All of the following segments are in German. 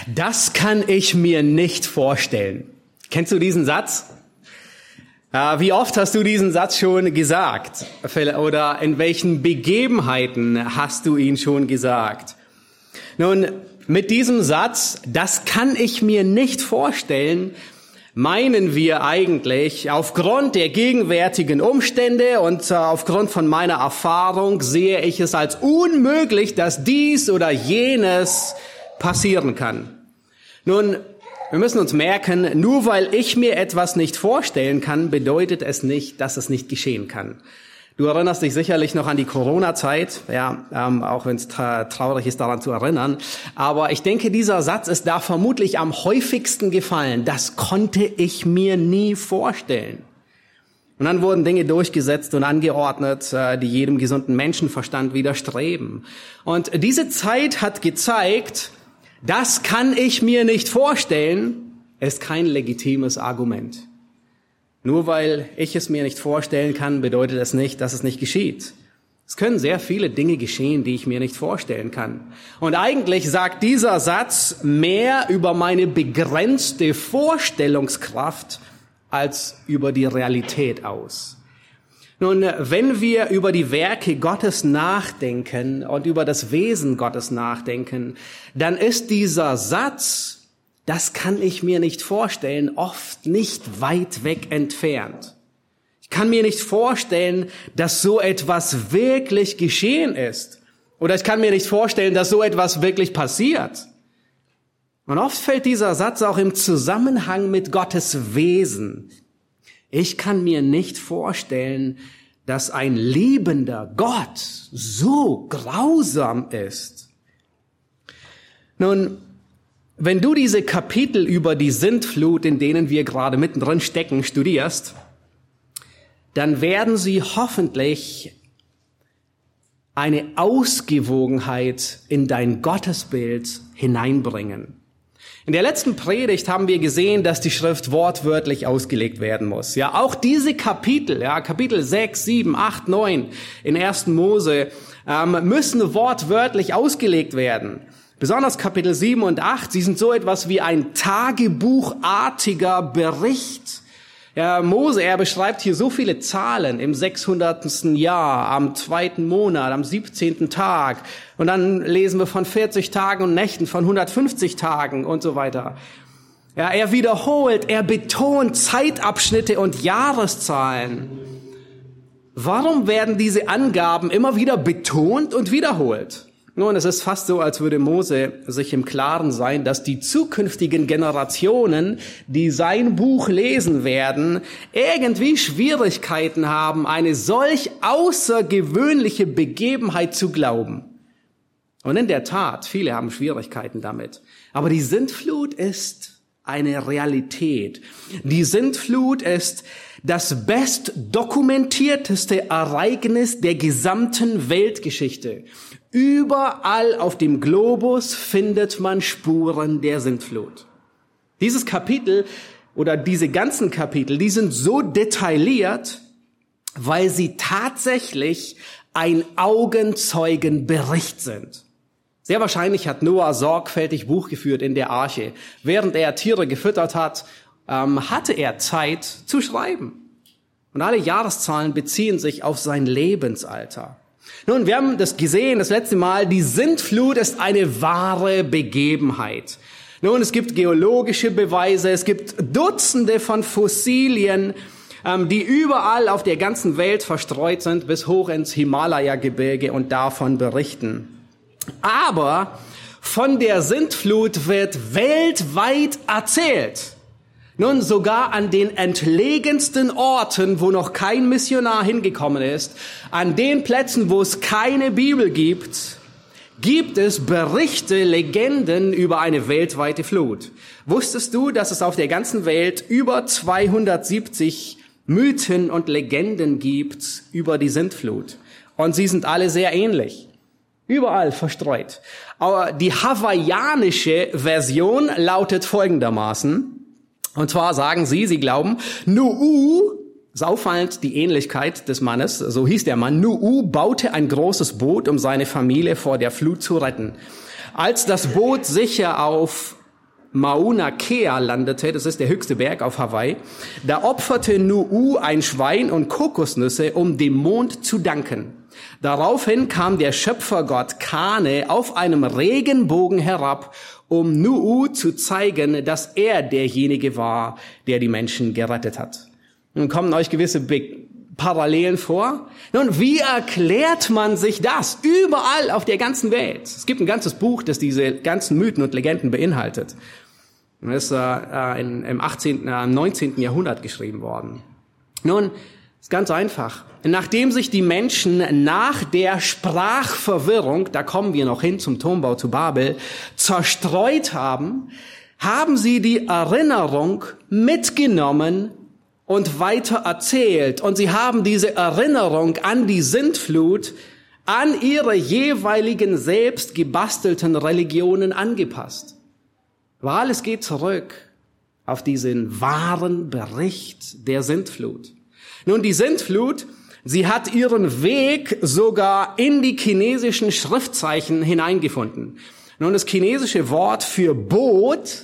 Das kann ich mir nicht vorstellen. Kennst du diesen Satz? Wie oft hast du diesen Satz schon gesagt? Oder in welchen Begebenheiten hast du ihn schon gesagt? Nun, mit diesem Satz, das kann ich mir nicht vorstellen, meinen wir eigentlich, aufgrund der gegenwärtigen Umstände und aufgrund von meiner Erfahrung sehe ich es als unmöglich, dass dies oder jenes passieren kann. Nun, wir müssen uns merken, nur weil ich mir etwas nicht vorstellen kann, bedeutet es nicht, dass es nicht geschehen kann. Du erinnerst dich sicherlich noch an die Corona-Zeit, auch wenn es traurig ist, daran zu erinnern. Aber ich denke, dieser Satz ist da vermutlich am häufigsten gefallen. Das konnte ich mir nie vorstellen. Und dann wurden Dinge durchgesetzt und angeordnet, die jedem gesunden Menschenverstand widerstreben. Und diese Zeit hat gezeigt, das kann ich mir nicht vorstellen, ist kein legitimes Argument. Nur weil ich es mir nicht vorstellen kann, bedeutet es nicht, dass es nicht geschieht. Es können sehr viele Dinge geschehen, die ich mir nicht vorstellen kann. Und eigentlich sagt dieser Satz mehr über meine begrenzte Vorstellungskraft als über die Realität aus. Nun, wenn wir über die Werke Gottes nachdenken und über das Wesen Gottes nachdenken, dann ist dieser Satz, das kann ich mir nicht vorstellen, oft nicht weit weg entfernt. Ich kann mir nicht vorstellen, dass so etwas wirklich geschehen ist. Oder ich kann mir nicht vorstellen, dass so etwas wirklich passiert. Und oft fällt dieser Satz auch im Zusammenhang mit Gottes Wesen. Ich kann mir nicht vorstellen, dass ein liebender Gott so grausam ist. Nun, wenn du diese Kapitel über die Sintflut, in denen wir gerade mittendrin stecken, studierst, dann werden sie hoffentlich eine Ausgewogenheit in dein Gottesbild hineinbringen. In der letzten Predigt haben wir gesehen, dass die Schrift wortwörtlich ausgelegt werden muss. Ja, auch diese Kapitel, Kapitel 6, 7, 8, 9 in 1. Mose, müssen wortwörtlich ausgelegt werden. Besonders Kapitel 7 und 8, sie sind so etwas wie ein tagebuchartiger Bericht. Ja, Mose, er beschreibt hier so viele Zahlen im 600. Jahr, am 2. Monat, am 17. Tag. Und dann lesen wir von 40 Tagen und Nächten, von 150 Tagen und so weiter. Ja, er wiederholt, er betont Zeitabschnitte und Jahreszahlen. Warum werden diese Angaben immer wieder betont und wiederholt? Nun, es ist fast so, als würde Mose sich im Klaren sein, dass die zukünftigen Generationen, die sein Buch lesen werden, irgendwie Schwierigkeiten haben, eine solch außergewöhnliche Begebenheit zu glauben. Und in der Tat, viele haben Schwierigkeiten damit. Aber die Sintflut ist eine Realität. Die Sintflut ist das bestdokumentierteste Ereignis der gesamten Weltgeschichte. Überall auf dem Globus findet man Spuren der Sintflut. Dieses Kapitel oder diese ganzen Kapitel, die sind so detailliert, weil sie tatsächlich ein Augenzeugenbericht sind. Sehr wahrscheinlich hat Noah sorgfältig Buch geführt in der Arche. Während er Tiere gefüttert hat, hatte er Zeit zu schreiben. Und alle Jahreszahlen beziehen sich auf sein Lebensalter. Nun, wir haben das gesehen, das letzte Mal, die Sintflut ist eine wahre Begebenheit. Nun, es gibt geologische Beweise, es gibt Dutzende von Fossilien, die überall auf der ganzen Welt verstreut sind, bis hoch ins Himalaya-Gebirge und davon berichten. Aber von der Sintflut wird weltweit erzählt. Nun, sogar an den entlegensten Orten, wo noch kein Missionar hingekommen ist, an den Plätzen, wo es keine Bibel gibt, gibt es Berichte, Legenden über eine weltweite Flut. Wusstest du, dass es auf der ganzen Welt über 270 Mythen und Legenden gibt über die Sintflut? Und sie sind alle sehr ähnlich. Überall verstreut. Aber die hawaiianische Version lautet folgendermaßen. Und zwar sagen sie glauben, Nu'u, ist auffallend die Ähnlichkeit des Mannes, so hieß der Mann, Nu'u baute ein großes Boot, um seine Familie vor der Flut zu retten. Als das Boot sicher auf Mauna Kea landete, das ist der höchste Berg auf Hawaii, da opferte Nu'u ein Schwein und Kokosnüsse, um dem Mond zu danken. Daraufhin kam der Schöpfergott Kane auf einem Regenbogen herab, um Nu'u zu zeigen, dass er derjenige war, der die Menschen gerettet hat. Nun kommen euch gewisse Parallelen vor. Nun, wie erklärt man sich das? Überall auf der ganzen Welt. Es gibt ein ganzes Buch, das diese ganzen Mythen und Legenden beinhaltet. Das ist im 19. Jahrhundert geschrieben worden. Nun, ist ganz einfach. Nachdem sich die Menschen nach der Sprachverwirrung, da kommen wir noch hin zum Turmbau zu Babel, zerstreut haben, haben sie die Erinnerung mitgenommen und weiter erzählt. Und sie haben diese Erinnerung an die Sintflut an ihre jeweiligen selbst gebastelten Religionen angepasst. Aber alles geht zurück auf diesen wahren Bericht der Sintflut. Nun, die Sintflut, sie hat ihren Weg sogar in die chinesischen Schriftzeichen hineingefunden. Nun, das chinesische Wort für Boot,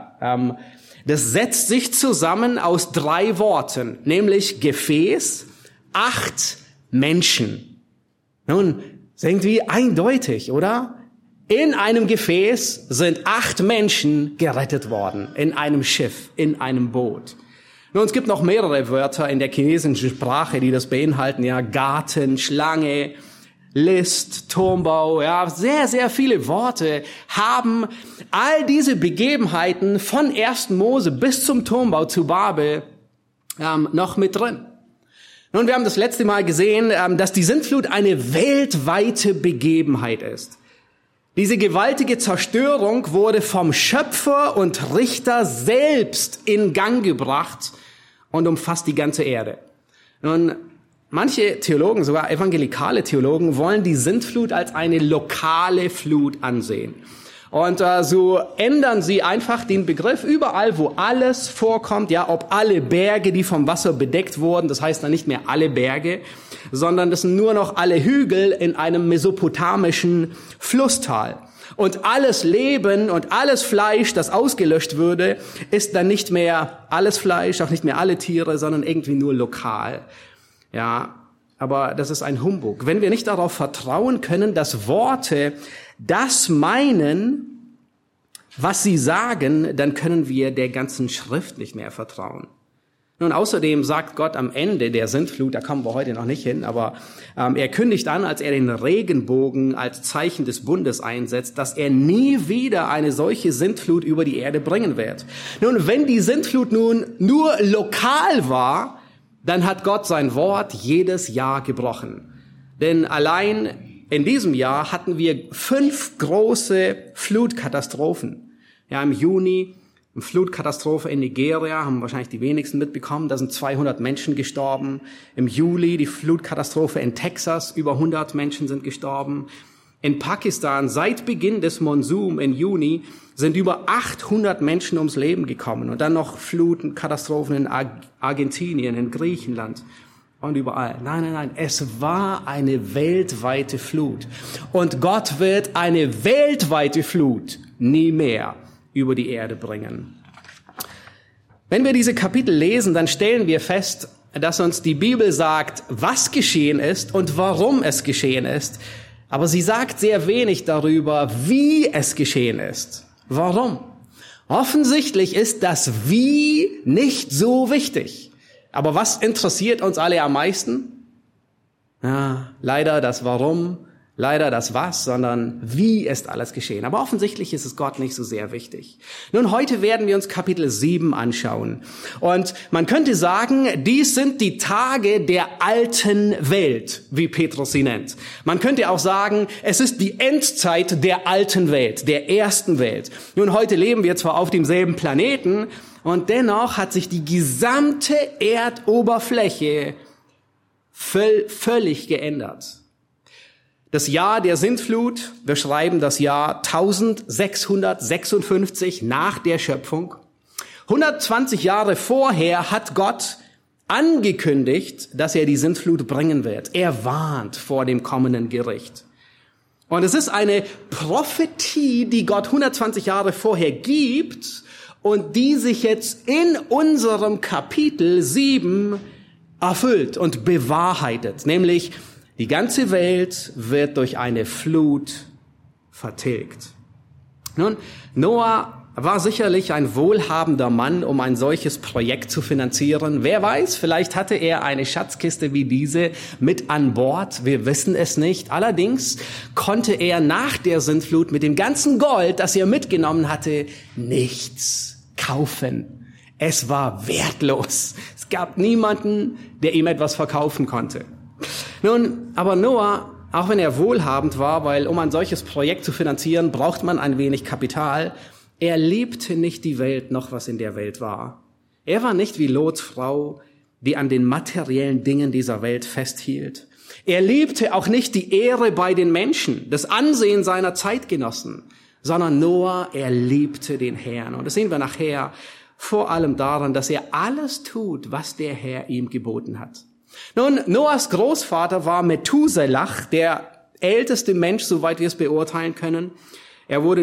das setzt sich zusammen aus 3 Worten, nämlich Gefäß, 8 Menschen. Nun, ist irgendwie eindeutig, oder? In einem Gefäß sind 8 Menschen gerettet worden, in einem Schiff, in einem Boot. Nun, es gibt noch mehrere Wörter in der chinesischen Sprache, die das beinhalten, Garten, Schlange, List, Turmbau, sehr, sehr viele Worte haben all diese Begebenheiten von 1. Mose bis zum Turmbau zu Babel noch mit drin. Nun, wir haben das letzte Mal gesehen, dass die Sintflut eine weltweite Begebenheit ist. Diese gewaltige Zerstörung wurde vom Schöpfer und Richter selbst in Gang gebracht und umfasst die ganze Erde. Nun, manche Theologen, sogar evangelikale Theologen, wollen die Sintflut als eine lokale Flut ansehen. Und so ändern sie einfach den Begriff überall, wo alles vorkommt, ob alle Berge, die vom Wasser bedeckt wurden, das heißt dann nicht mehr alle Berge, sondern das sind nur noch alle Hügel in einem mesopotamischen Flusstal. Und alles Leben und alles Fleisch, das ausgelöscht würde, ist dann nicht mehr alles Fleisch, auch nicht mehr alle Tiere, sondern irgendwie nur lokal. Aber das ist ein Humbug. Wenn wir nicht darauf vertrauen können, dass Worte das meinen, was sie sagen, dann können wir der ganzen Schrift nicht mehr vertrauen. Nun, außerdem sagt Gott am Ende der Sintflut, da kommen wir heute noch nicht hin, aber er kündigt an, als er den Regenbogen als Zeichen des Bundes einsetzt, dass er nie wieder eine solche Sintflut über die Erde bringen wird. Nun, wenn die Sintflut nun nur lokal war, dann hat Gott sein Wort jedes Jahr gebrochen. Denn allein in diesem Jahr hatten wir 5 große Flutkatastrophen. Im Juni eine Flutkatastrophe in Nigeria, haben wahrscheinlich die wenigsten mitbekommen, da sind 200 Menschen gestorben. Im Juli die Flutkatastrophe in Texas, über 100 Menschen sind gestorben. In Pakistan, seit Beginn des Monsun im Juni, sind über 800 Menschen ums Leben gekommen. Und dann noch Flutkatastrophen in Argentinien, in Griechenland und überall. Nein, es war eine weltweite Flut. Und Gott wird eine weltweite Flut nie mehr über die Erde bringen. Wenn wir diese Kapitel lesen, dann stellen wir fest, dass uns die Bibel sagt, was geschehen ist und warum es geschehen ist. Aber sie sagt sehr wenig darüber, wie es geschehen ist. Warum? Offensichtlich ist das Wie nicht so wichtig. Aber was interessiert uns alle am meisten? Leider das Warum, leider das Was, sondern wie ist alles geschehen. Aber offensichtlich ist es Gott nicht so sehr wichtig. Nun, heute werden wir uns Kapitel 7 anschauen. Und man könnte sagen, dies sind die Tage der alten Welt, wie Petrus sie nennt. Man könnte auch sagen, es ist die Endzeit der alten Welt, der ersten Welt. Nun, heute leben wir zwar auf demselben Planeten, und dennoch hat sich die gesamte Erdoberfläche völlig geändert. Das Jahr der Sintflut, wir schreiben das Jahr 1656 nach der Schöpfung. 120 Jahre vorher hat Gott angekündigt, dass er die Sintflut bringen wird. Er warnt vor dem kommenden Gericht. Und es ist eine Prophetie, die Gott 120 Jahre vorher gibt und die sich jetzt in unserem Kapitel 7 erfüllt und bewahrheitet. Nämlich, die ganze Welt wird durch eine Flut vertilgt. Nun, Noah war sicherlich ein wohlhabender Mann, um ein solches Projekt zu finanzieren. Wer weiß, vielleicht hatte er eine Schatzkiste wie diese mit an Bord. Wir wissen es nicht. Allerdings konnte er nach der Sintflut mit dem ganzen Gold, das er mitgenommen hatte, nichts kaufen. Es war wertlos. Es gab niemanden, der ihm etwas verkaufen konnte. Nun, aber Noah, auch wenn er wohlhabend war, weil um ein solches Projekt zu finanzieren, braucht man ein wenig Kapital. Er liebte nicht die Welt noch, was in der Welt war. Er war nicht wie Lots Frau, die an den materiellen Dingen dieser Welt festhielt. Er liebte auch nicht die Ehre bei den Menschen, das Ansehen seiner Zeitgenossen, sondern Noah, er liebte den Herrn. Und das sehen wir nachher vor allem daran, dass er alles tut, was der Herr ihm geboten hat. Nun, Noahs Großvater war Methuselah, der älteste Mensch, soweit wir es beurteilen können. Er wurde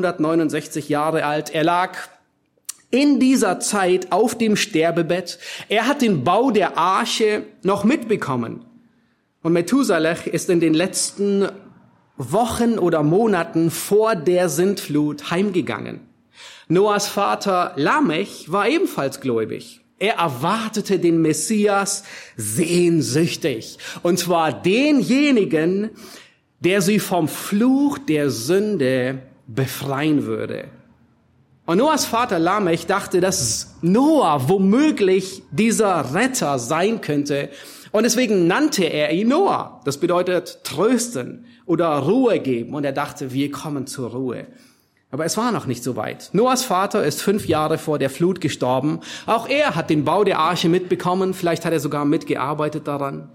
969 Jahre alt. Er lag in dieser Zeit auf dem Sterbebett. Er hat den Bau der Arche noch mitbekommen. Und Methuselah ist in den letzten Wochen oder Monaten vor der Sintflut heimgegangen. Noahs Vater Lamech war ebenfalls gläubig. Er erwartete den Messias sehnsüchtig. Und zwar denjenigen, der sie vom Fluch der Sünde befreien würde. Und Noahs Vater Lamech dachte, dass Noah womöglich dieser Retter sein könnte. Und deswegen nannte er ihn Noah. Das bedeutet trösten oder Ruhe geben. Und er dachte, wir kommen zur Ruhe. Aber es war noch nicht so weit. Noahs Vater ist 5 Jahre vor der Flut gestorben. Auch er hat den Bau der Arche mitbekommen. Vielleicht hat er sogar mitgearbeitet daran.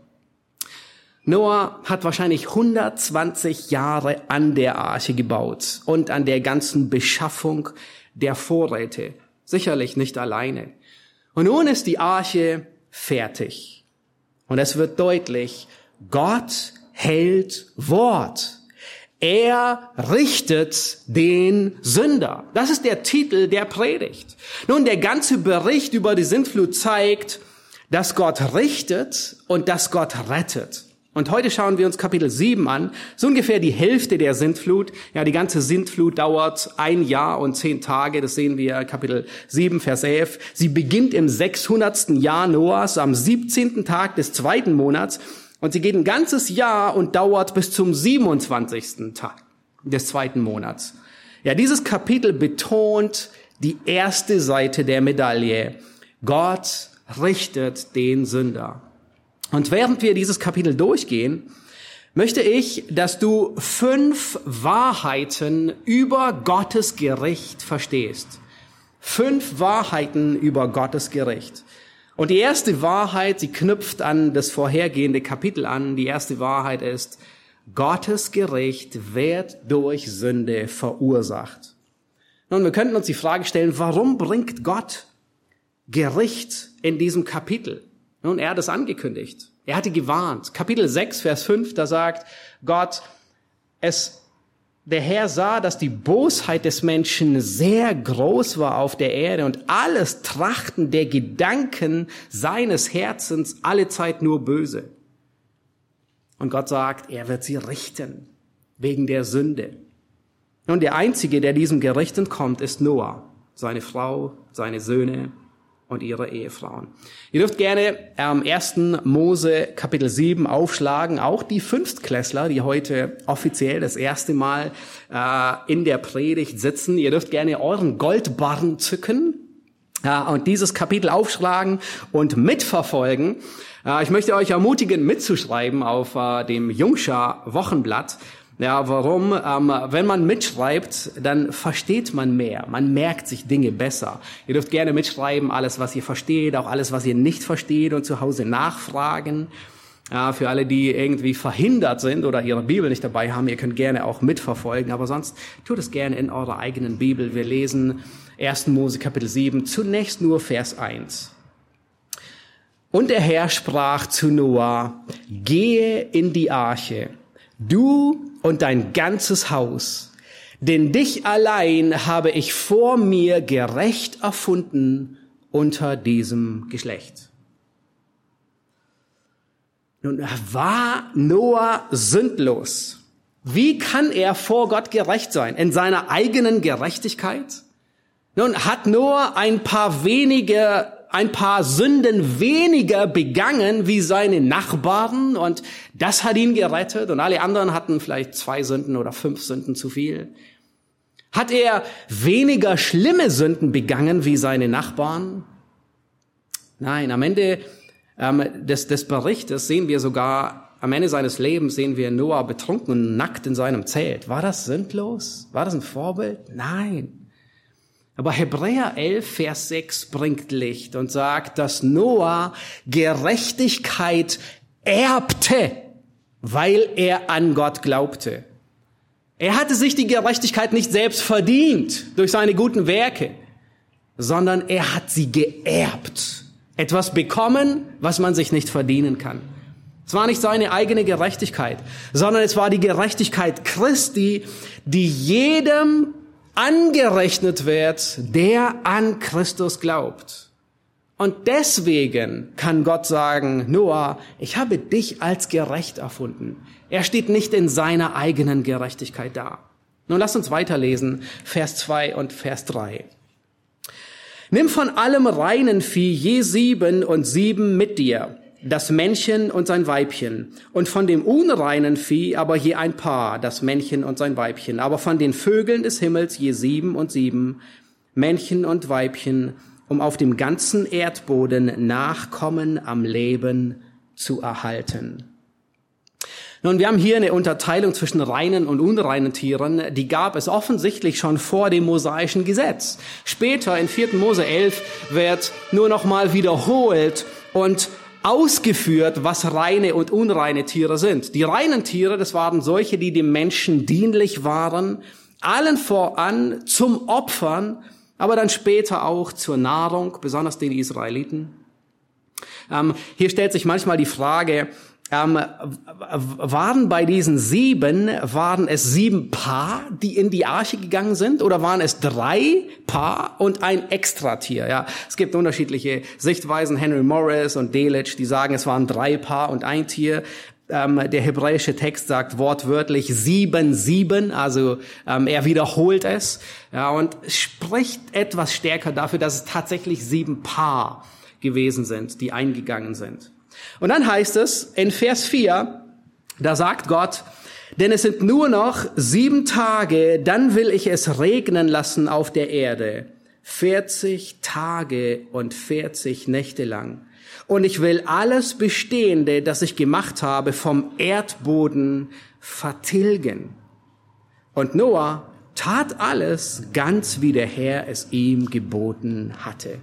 Noah hat wahrscheinlich 120 Jahre an der Arche gebaut und an der ganzen Beschaffung der Vorräte. Sicherlich nicht alleine. Und nun ist die Arche fertig. Und es wird deutlich, Gott hält Wort. Er richtet den Sünder. Das ist der Titel der Predigt. Nun, der ganze Bericht über die Sintflut zeigt, dass Gott richtet und dass Gott rettet. Und heute schauen wir uns Kapitel 7 an. So ungefähr die Hälfte der Sintflut. Ja, die ganze Sintflut dauert 1 Jahr und 10 Tage. Das sehen wir Kapitel 7, Vers 11. Sie beginnt im 600. Jahr Noahs, am 17. Tag des 2. Monats. Und sie geht ein ganzes Jahr und dauert bis zum 27. Tag des 2. Monats. Ja, dieses Kapitel betont die erste Seite der Medaille. Gott richtet den Sünder. Und während wir dieses Kapitel durchgehen, möchte ich, dass du 5 Wahrheiten über Gottes Gericht verstehst. 5 Wahrheiten über Gottes Gericht. Und die erste Wahrheit, sie knüpft an das vorhergehende Kapitel an. Die erste Wahrheit ist, Gottes Gericht wird durch Sünde verursacht. Nun, wir könnten uns die Frage stellen, warum bringt Gott Gericht in diesem Kapitel? Nun, er hat es angekündigt. Er hatte gewarnt. Kapitel 6, Vers 5, da sagt Gott, der Herr sah, dass die Bosheit des Menschen sehr groß war auf der Erde und alles Trachten der Gedanken seines Herzens allezeit nur böse. Und Gott sagt, er wird sie richten wegen der Sünde. Und der Einzige, der diesem Gericht entkommt, ist Noah, seine Frau, seine Söhne und ihre Ehefrauen. Ihr dürft gerne 1. Mose Kapitel 7 aufschlagen, auch die Fünftklässler, die heute offiziell das erste Mal in der Predigt sitzen. Ihr dürft gerne euren Goldbarren zücken und dieses Kapitel aufschlagen und mitverfolgen. Ich möchte euch ermutigen, mitzuschreiben auf dem Jungschar Wochenblatt. Ja, warum? Wenn man mitschreibt, dann versteht man mehr. Man merkt sich Dinge besser. Ihr dürft gerne mitschreiben, alles, was ihr versteht, auch alles, was ihr nicht versteht und zu Hause nachfragen. Ja, für alle, die irgendwie verhindert sind oder ihre Bibel nicht dabei haben, ihr könnt gerne auch mitverfolgen. Aber sonst tut es gerne in eurer eigenen Bibel. Wir lesen 1. Mose Kapitel 7, zunächst nur Vers 1. Und der Herr sprach zu Noah, gehe in die Arche, du und dein ganzes Haus, denn dich allein habe ich vor mir gerecht erfunden unter diesem Geschlecht. Nun war Noah sündlos. Wie kann er vor Gott gerecht sein? In seiner eigenen Gerechtigkeit? Nun hat Noah ein paar Sünden weniger begangen wie seine Nachbarn und das hat ihn gerettet und alle anderen hatten vielleicht 2 Sünden oder 5 Sünden zu viel. Hat er weniger schlimme Sünden begangen wie seine Nachbarn? Nein, am Ende des Berichtes sehen wir sogar, am Ende seines Lebens sehen wir Noah betrunken und nackt in seinem Zelt. War das sündlos? War das ein Vorbild? Nein. Aber Hebräer 11, Vers 6 bringt Licht und sagt, dass Noah Gerechtigkeit erbte, weil er an Gott glaubte. Er hatte sich die Gerechtigkeit nicht selbst verdient durch seine guten Werke, sondern er hat sie geerbt. Etwas bekommen, was man sich nicht verdienen kann. Es war nicht seine eigene Gerechtigkeit, sondern es war die Gerechtigkeit Christi, die jedem angerechnet wird, der an Christus glaubt. Und deswegen kann Gott sagen, Noah, ich habe dich als gerecht erfunden. Er steht nicht in seiner eigenen Gerechtigkeit da. Nun lasst uns weiterlesen, Vers 2 und Vers 3. Nimm von allem reinen Vieh je 7 und 7 mit dir, das Männchen und sein Weibchen, und von dem unreinen Vieh aber je ein Paar, das Männchen und sein Weibchen, aber von den Vögeln des Himmels je 7 und 7, Männchen und Weibchen, um auf dem ganzen Erdboden Nachkommen am Leben zu erhalten. Nun, wir haben hier eine Unterteilung zwischen reinen und unreinen Tieren. Die gab es offensichtlich schon vor dem mosaischen Gesetz. Später in 4. Mose 11 wird nur noch mal wiederholt und ausgeführt, was reine und unreine Tiere sind. Die reinen Tiere, das waren solche, die dem Menschen dienlich waren, allen voran zum Opfern, aber dann später auch zur Nahrung, besonders den Israeliten. Hier stellt sich manchmal die Frage, waren bei diesen 7, waren es 7 Paar, die in die Arche gegangen sind, oder waren es 3 Paar und ein Extratier? Ja, es gibt unterschiedliche Sichtweisen. Henry Morris und Delitzsch, die sagen, es waren 3 Paar und ein Tier. Der hebräische Text sagt wortwörtlich 7, 7, also er wiederholt es, ja, und spricht etwas stärker dafür, dass es tatsächlich 7 Paar gewesen sind, die eingegangen sind. Und dann heißt es in Vers 4, da sagt Gott, denn es sind nur noch 7 Tage, dann will ich es regnen lassen auf der Erde, 40 Tage und 40 Nächte lang. Und ich will alles Bestehende, das ich gemacht habe, vom Erdboden vertilgen. Und Noah tat alles ganz, wie der Herr es ihm geboten hatte.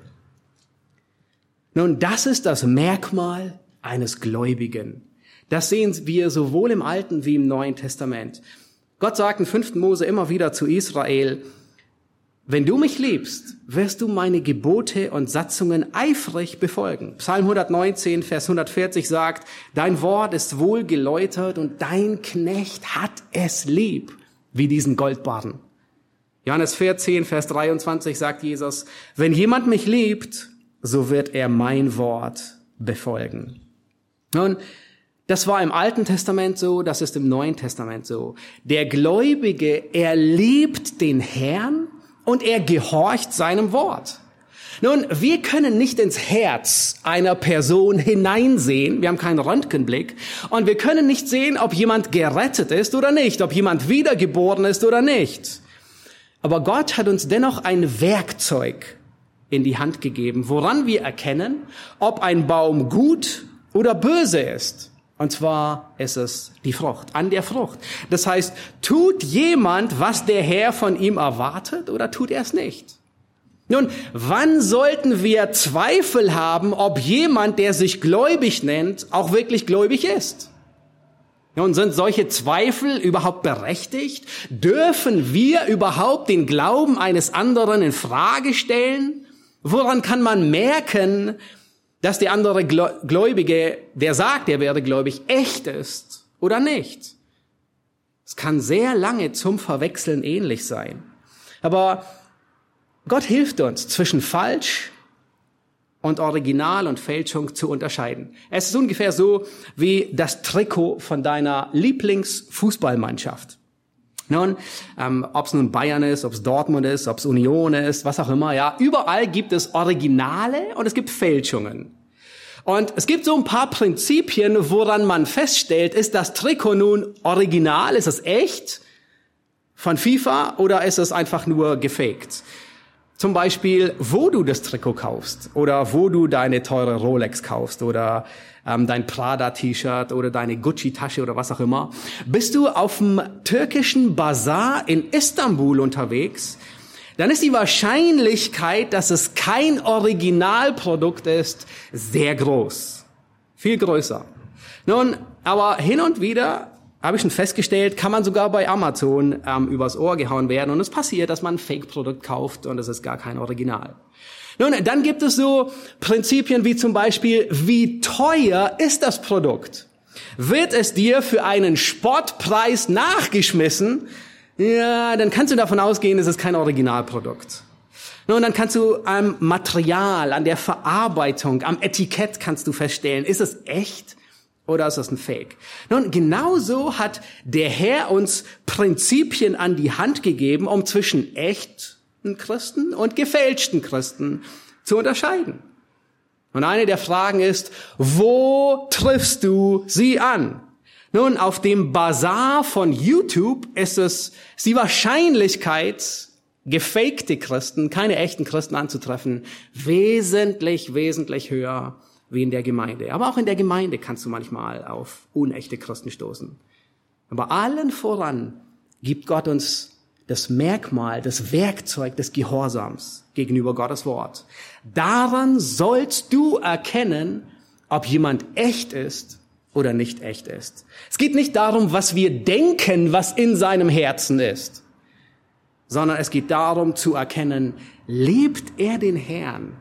Nun, das ist das Merkmal eines Gläubigen. Das sehen wir sowohl im Alten wie im Neuen Testament. Gott sagt in 5. Mose immer wieder zu Israel, wenn du mich liebst, wirst du meine Gebote und Satzungen eifrig befolgen. Psalm 119, Vers 140 sagt, dein Wort ist wohl geläutert und dein Knecht hat es lieb, wie diesen Goldbarren. Johannes 14, Vers 23 sagt Jesus, wenn jemand mich liebt, so wird er mein Wort befolgen. Nun, das war im Alten Testament so, das ist im Neuen Testament so. Der Gläubige, er liebt den Herrn und er gehorcht seinem Wort. Nun, wir können nicht ins Herz einer Person hineinsehen, wir haben keinen Röntgenblick, und wir können nicht sehen, ob jemand gerettet ist oder nicht, ob jemand wiedergeboren ist oder nicht. Aber Gott hat uns dennoch ein Werkzeug in die Hand gegeben, woran wir erkennen, ob ein Baum gut oder böse ist. Und zwar ist es die Frucht, an der Frucht. Das heißt, tut jemand, was der Herr von ihm erwartet, oder tut er es nicht? Nun, wann sollten wir Zweifel haben, ob jemand, der sich gläubig nennt, auch wirklich gläubig ist? Nun, sind solche Zweifel überhaupt berechtigt? Dürfen wir überhaupt den Glauben eines anderen in Frage stellen? Woran kann man merken, dass der andere Gläubige, der sagt, er wäre gläubig, echt ist oder nicht? Es kann sehr lange zum Verwechseln ähnlich sein. Aber Gott hilft uns, zwischen falsch und Original und Fälschung zu unterscheiden. Es ist ungefähr so wie das Trikot von deiner Lieblingsfußballmannschaft. Nun, ob es nun Bayern ist, ob es Dortmund ist, ob es Union ist, was auch immer, ja, überall gibt es Originale und es gibt Fälschungen. Und es gibt so ein paar Prinzipien, woran man feststellt, ist das Trikot nun original, ist es echt von FIFA oder ist es einfach nur gefaked? Zum Beispiel, wo du das Trikot kaufst oder wo du deine teure Rolex kaufst oder dein Prada-T-Shirt oder deine Gucci-Tasche oder was auch immer. Bist du auf dem türkischen Bazar in Istanbul unterwegs, dann ist die Wahrscheinlichkeit, dass es kein Originalprodukt ist, sehr groß. Viel größer. Nun, aber hin und wieder, habe ich schon festgestellt, kann man sogar bei Amazon übers Ohr gehauen werden. Und es passiert, dass man ein Fake-Produkt kauft und es ist gar kein Original. Nun, dann gibt es so Prinzipien wie zum Beispiel, wie teuer ist das Produkt? Wird es dir für einen Spottpreis nachgeschmissen? Ja, dann kannst du davon ausgehen, es ist kein Originalprodukt. Nun, dann kannst du am Material, an der Verarbeitung, am Etikett kannst du feststellen, ist es echt oder ist es ein Fake? Nun, genauso hat der Herr uns Prinzipien an die Hand gegeben, um zwischen echten Christen und gefälschten Christen zu unterscheiden. Und eine der Fragen ist, wo triffst du sie an? Nun, auf dem Bazar von YouTube ist die Wahrscheinlichkeit, gefakte Christen, keine echten Christen anzutreffen, wesentlich höher wie in der Gemeinde. Aber auch in der Gemeinde kannst du manchmal auf unechte Christen stoßen. Aber allen voran gibt Gott uns das Merkmal, das Werkzeug des Gehorsams gegenüber Gottes Wort. Daran sollst du erkennen, ob jemand echt ist oder nicht echt ist. Es geht nicht darum, was wir denken, was in seinem Herzen ist, sondern es geht darum zu erkennen, lebt er den Herrn?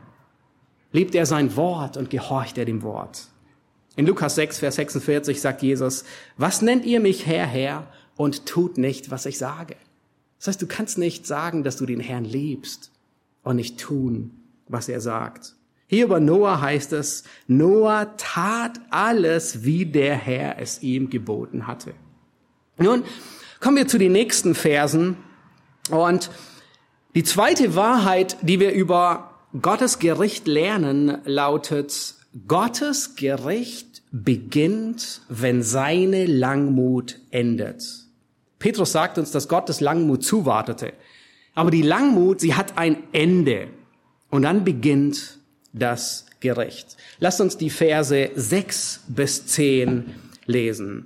Lebt er sein Wort und gehorcht er dem Wort? In Lukas 6, Vers 46 sagt Jesus, was nennt ihr mich Herr, Herr, und tut nicht, was ich sage? Das heißt, du kannst nicht sagen, dass du den Herrn liebst und nicht tun, was er sagt. Hier über Noah heißt es, Noah tat alles, wie der Herr es ihm geboten hatte. Nun kommen wir zu den nächsten Versen. Und die zweite Wahrheit, die wir über Gottes Gericht lernen, lautet, Gottes Gericht beginnt, wenn seine Langmut endet. Petrus sagt uns, dass Gott des Langmut zuwartete. Aber die Langmut, sie hat ein Ende. Und dann beginnt das Gericht. Lasst uns die Verse 6 bis 10 lesen.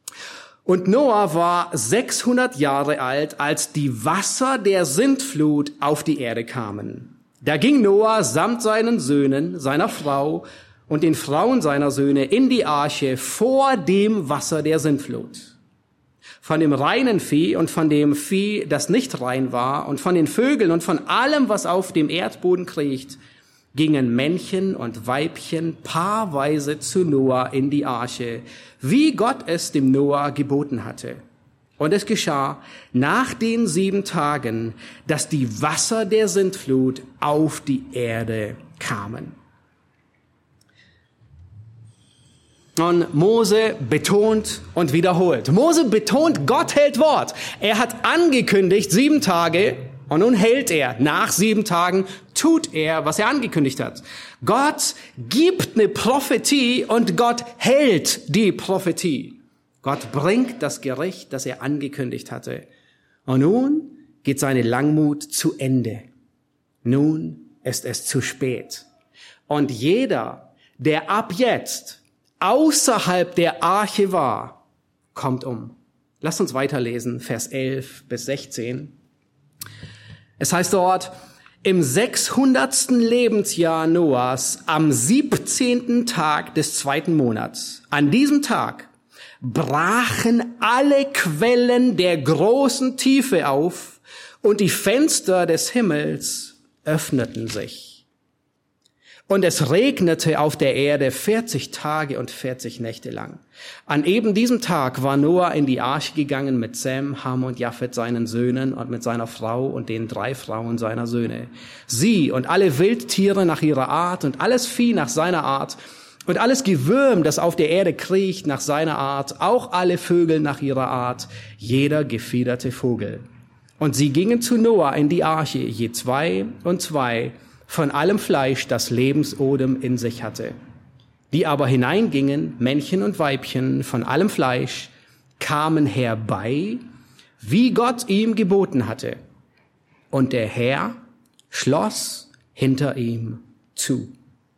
Und Noah war 600 Jahre alt, als die Wasser der Sintflut auf die Erde kamen. Da ging Noah samt seinen Söhnen, seiner Frau und den Frauen seiner Söhne in die Arche vor dem Wasser der Sintflut. Von dem reinen Vieh und von dem Vieh, das nicht rein war, und von den Vögeln und von allem, was auf dem Erdboden kriecht, gingen Männchen und Weibchen paarweise zu Noah in die Arche, wie Gott es dem Noah geboten hatte. Und es geschah nach den 7 Tagen, dass die Wasser der Sintflut auf die Erde kamen. Und Mose betont und wiederholt. Mose betont, Gott hält Wort. Er hat angekündigt 7 Tage und nun hält er. Nach 7 Tagen tut er, was er angekündigt hat. Gott gibt eine Prophetie und Gott hält die Prophetie. Gott bringt das Gericht, das er angekündigt hatte. Und nun geht seine Langmut zu Ende. Nun ist es zu spät. Und jeder, der ab jetzt außerhalb der Arche war, kommt um. Lasst uns weiterlesen, Vers 11 bis 16. Es heißt dort, im 600. Lebensjahr Noahs, am 17. Tag des 2. Monats, an diesem Tag brachen alle Quellen der großen Tiefe auf und die Fenster des Himmels öffneten sich. Und es regnete auf der Erde 40 Tage und 40 Nächte lang. An eben diesem Tag war Noah in die Arche gegangen mit Sem, Ham und Japhet, seinen Söhnen, und mit seiner Frau und den 3 Frauen seiner Söhne. Sie und alle Wildtiere nach ihrer Art und alles Vieh nach seiner Art und alles Gewürm, das auf der Erde kriecht, nach seiner Art, auch alle Vögel nach ihrer Art, jeder gefiederte Vogel. Und sie gingen zu Noah in die Arche, je 2 und 2, von allem Fleisch, das Lebensodem in sich hatte. Die aber hineingingen, Männchen und Weibchen, von allem Fleisch, kamen herbei, wie Gott ihm geboten hatte. Und der Herr schloss hinter ihm zu.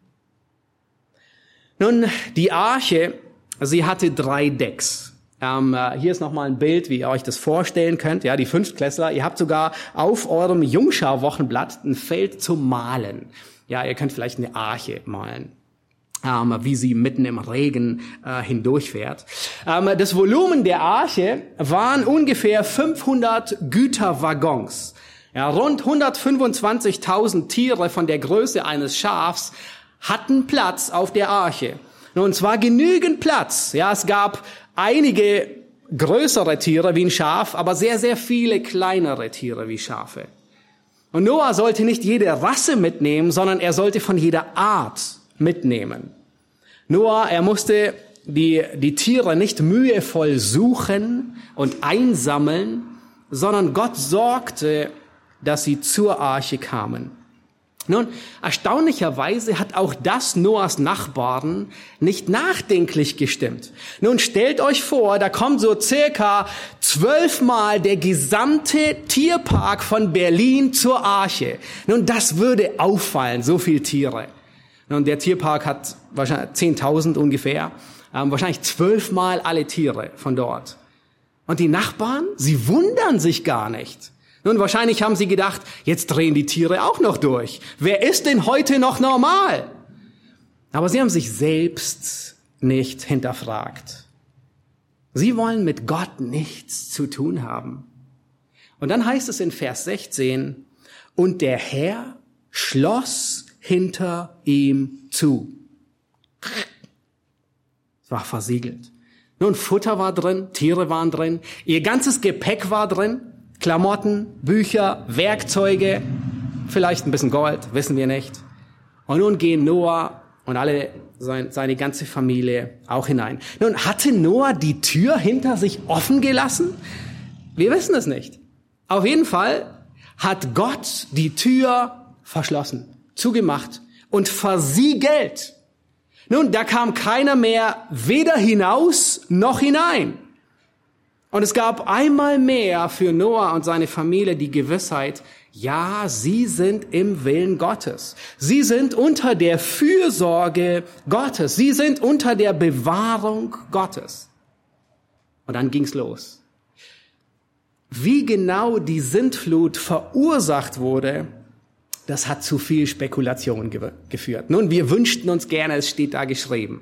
Nun, die Arche, sie hatte 3 Decks. Hier ist nochmal ein Bild, wie ihr euch das vorstellen könnt. Ja, die Fünftklässler, ihr habt sogar auf eurem Jungschau-Wochenblatt ein Feld zum Malen. Ja, ihr könnt vielleicht eine Arche malen, wie sie mitten im Regen hindurchfährt. Das Volumen der Arche waren ungefähr 500 Güterwaggons. Ja, rund 125.000 Tiere von der Größe eines Schafs hatten Platz auf der Arche. Und zwar genügend Platz. Ja, es gab einige größere Tiere wie ein Schaf, aber sehr, sehr viele kleinere Tiere wie Schafe. Und Noah sollte nicht jede Rasse mitnehmen, sondern er sollte von jeder Art mitnehmen. Noah, er musste die Tiere nicht mühevoll suchen und einsammeln, sondern Gott sorgte, dass sie zur Arche kamen. Nun, erstaunlicherweise hat auch das Noahs Nachbarn nicht nachdenklich gestimmt. Nun, stellt euch vor, da kommt so circa 12-mal der gesamte Tierpark von Berlin zur Arche. Nun, das würde auffallen, so viel Tiere. Nun, der Tierpark hat wahrscheinlich 10.000 ungefähr, wahrscheinlich 12-mal alle Tiere von dort. Und die Nachbarn, sie wundern sich gar nicht. Nun, wahrscheinlich haben sie gedacht, jetzt drehen die Tiere auch noch durch. Wer ist denn heute noch normal? Aber sie haben sich selbst nicht hinterfragt. Sie wollen mit Gott nichts zu tun haben. Und dann heißt es in Vers 16, und der Herr schloss hinter ihm zu. Es war versiegelt. Nun, Futter war drin, Tiere waren drin, ihr ganzes Gepäck war drin. Klamotten, Bücher, Werkzeuge, vielleicht ein bisschen Gold, wissen wir nicht. Und nun gehen Noah und seine ganze Familie auch hinein. Nun, hatte Noah die Tür hinter sich offen gelassen? Wir wissen es nicht. Auf jeden Fall hat Gott die Tür verschlossen, zugemacht und versiegelt. Nun, da kam keiner mehr weder hinaus noch hinein. Und es gab einmal mehr für Noah und seine Familie die Gewissheit, ja, sie sind im Willen Gottes. Sie sind unter der Fürsorge Gottes. Sie sind unter der Bewahrung Gottes. Und dann ging's los. Wie genau die Sintflut verursacht wurde, das hat zu viel Spekulation geführt. Nun, wir wünschten uns gerne, es steht da geschrieben.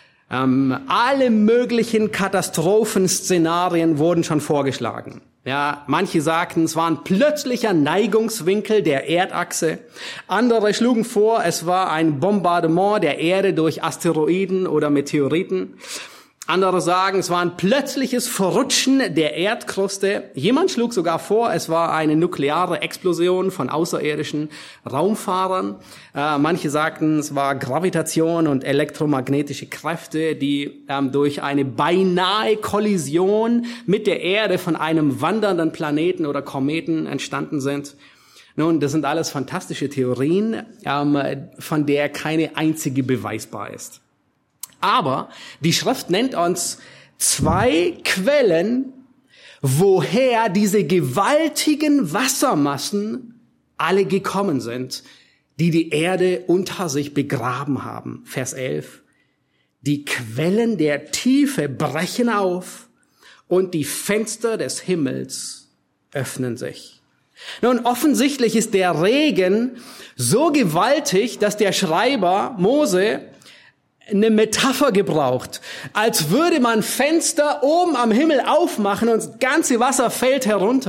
Alle möglichen Katastrophenszenarien wurden schon vorgeschlagen. Ja, manche sagten, es war ein plötzlicher Neigungswinkel der Erdachse. Andere schlugen vor, es war ein Bombardement der Erde durch Asteroiden oder Meteoriten. Andere sagen, es war ein plötzliches Verrutschen der Erdkruste. Jemand schlug sogar vor, es war eine nukleare Explosion von außerirdischen Raumfahrern. Manche sagten, es war Gravitation und elektromagnetische Kräfte, die durch eine beinahe Kollision mit der Erde von einem wandernden Planeten oder Kometen entstanden sind. Nun, das sind alles fantastische Theorien, von der keine einzige beweisbar ist. Aber die Schrift nennt uns 2 Quellen, woher diese gewaltigen Wassermassen alle gekommen sind, die die Erde unter sich begraben haben. Vers 11. Die Quellen der Tiefe brechen auf und die Fenster des Himmels öffnen sich. Nun, offensichtlich ist der Regen so gewaltig, dass der Schreiber Mose eine Metapher gebraucht, als würde man Fenster oben am Himmel aufmachen und das ganze Wasser fällt herunter.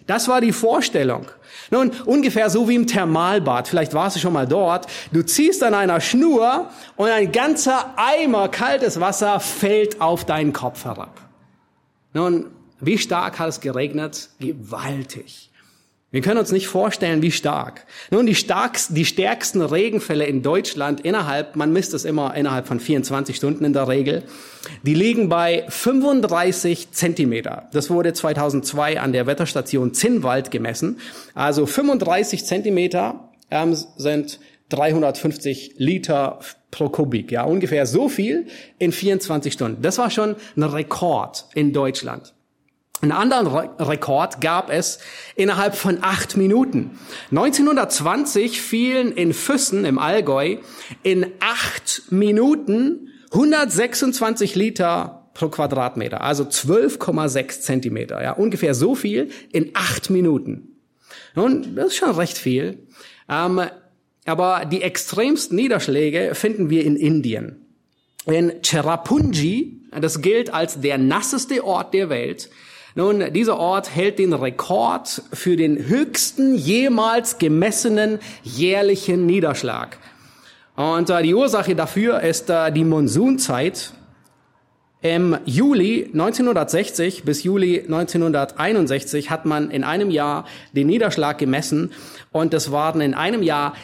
Das war die Vorstellung. Nun, ungefähr so wie im Thermalbad. Vielleicht warst du schon mal dort. Du ziehst an einer Schnur und ein ganzer Eimer kaltes Wasser fällt auf deinen Kopf herab. Nun, wie stark hat es geregnet? Gewaltig. Wir können uns nicht vorstellen, wie stark. Nun, die stärksten Regenfälle in Deutschland man misst es immer innerhalb von 24 Stunden in der Regel, die liegen bei 35 Zentimeter. Das wurde 2002 an der Wetterstation Zinnwald gemessen. Also 35 Zentimeter sind 350 Liter pro Kubik. Ja, ungefähr so viel in 24 Stunden. Das war schon ein Rekord in Deutschland. Einen anderen Rekord gab es innerhalb von 8 Minuten. 1920 fielen in Füssen im Allgäu in 8 Minuten 126 Liter pro Quadratmeter, also 12,6 Zentimeter. Ja, ungefähr so viel in 8 Minuten. Nun, das ist schon recht viel. Aber die extremsten Niederschläge finden wir in Indien. In Cherrapunji, das gilt als der nasseste Ort der Welt. Nun, dieser Ort hält den Rekord für den höchsten jemals gemessenen jährlichen Niederschlag. Und die Ursache dafür ist die Monsunzeit. Im Juli 1960 bis Juli 1961 hat man in einem Jahr den Niederschlag gemessen und das waren in einem Jahr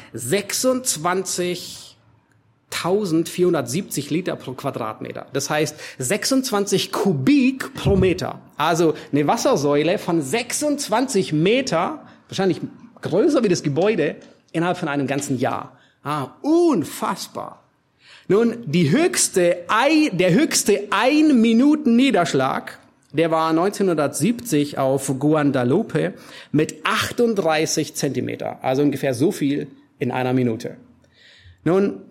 26.470 Liter pro Quadratmeter. Das heißt 26 Kubik pro Meter. Also eine Wassersäule von 26 Meter, wahrscheinlich größer wie das Gebäude, innerhalb von einem ganzen Jahr. Unfassbar. Nun, der höchste 1-Minuten-Niederschlag, der war 1970 auf Guadalupe mit 38 Zentimeter. Also ungefähr so viel in einer Minute. Nun,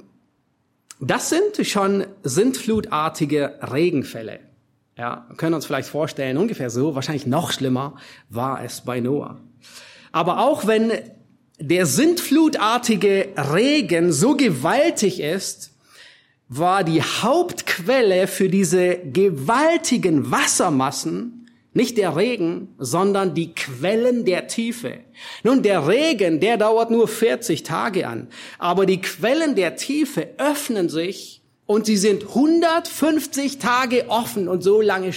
das sind schon sintflutartige Regenfälle. Ja, wir können uns vielleicht vorstellen, ungefähr so, wahrscheinlich noch schlimmer war es bei Noah. Aber auch wenn der sintflutartige Regen so gewaltig ist, war die Hauptquelle für diese gewaltigen Wassermassen nicht der Regen, sondern die Quellen der Tiefe. Nun, der Regen, der dauert nur 40 Tage an. Aber die Quellen der Tiefe öffnen sich und sie sind 150 Tage offen und so lange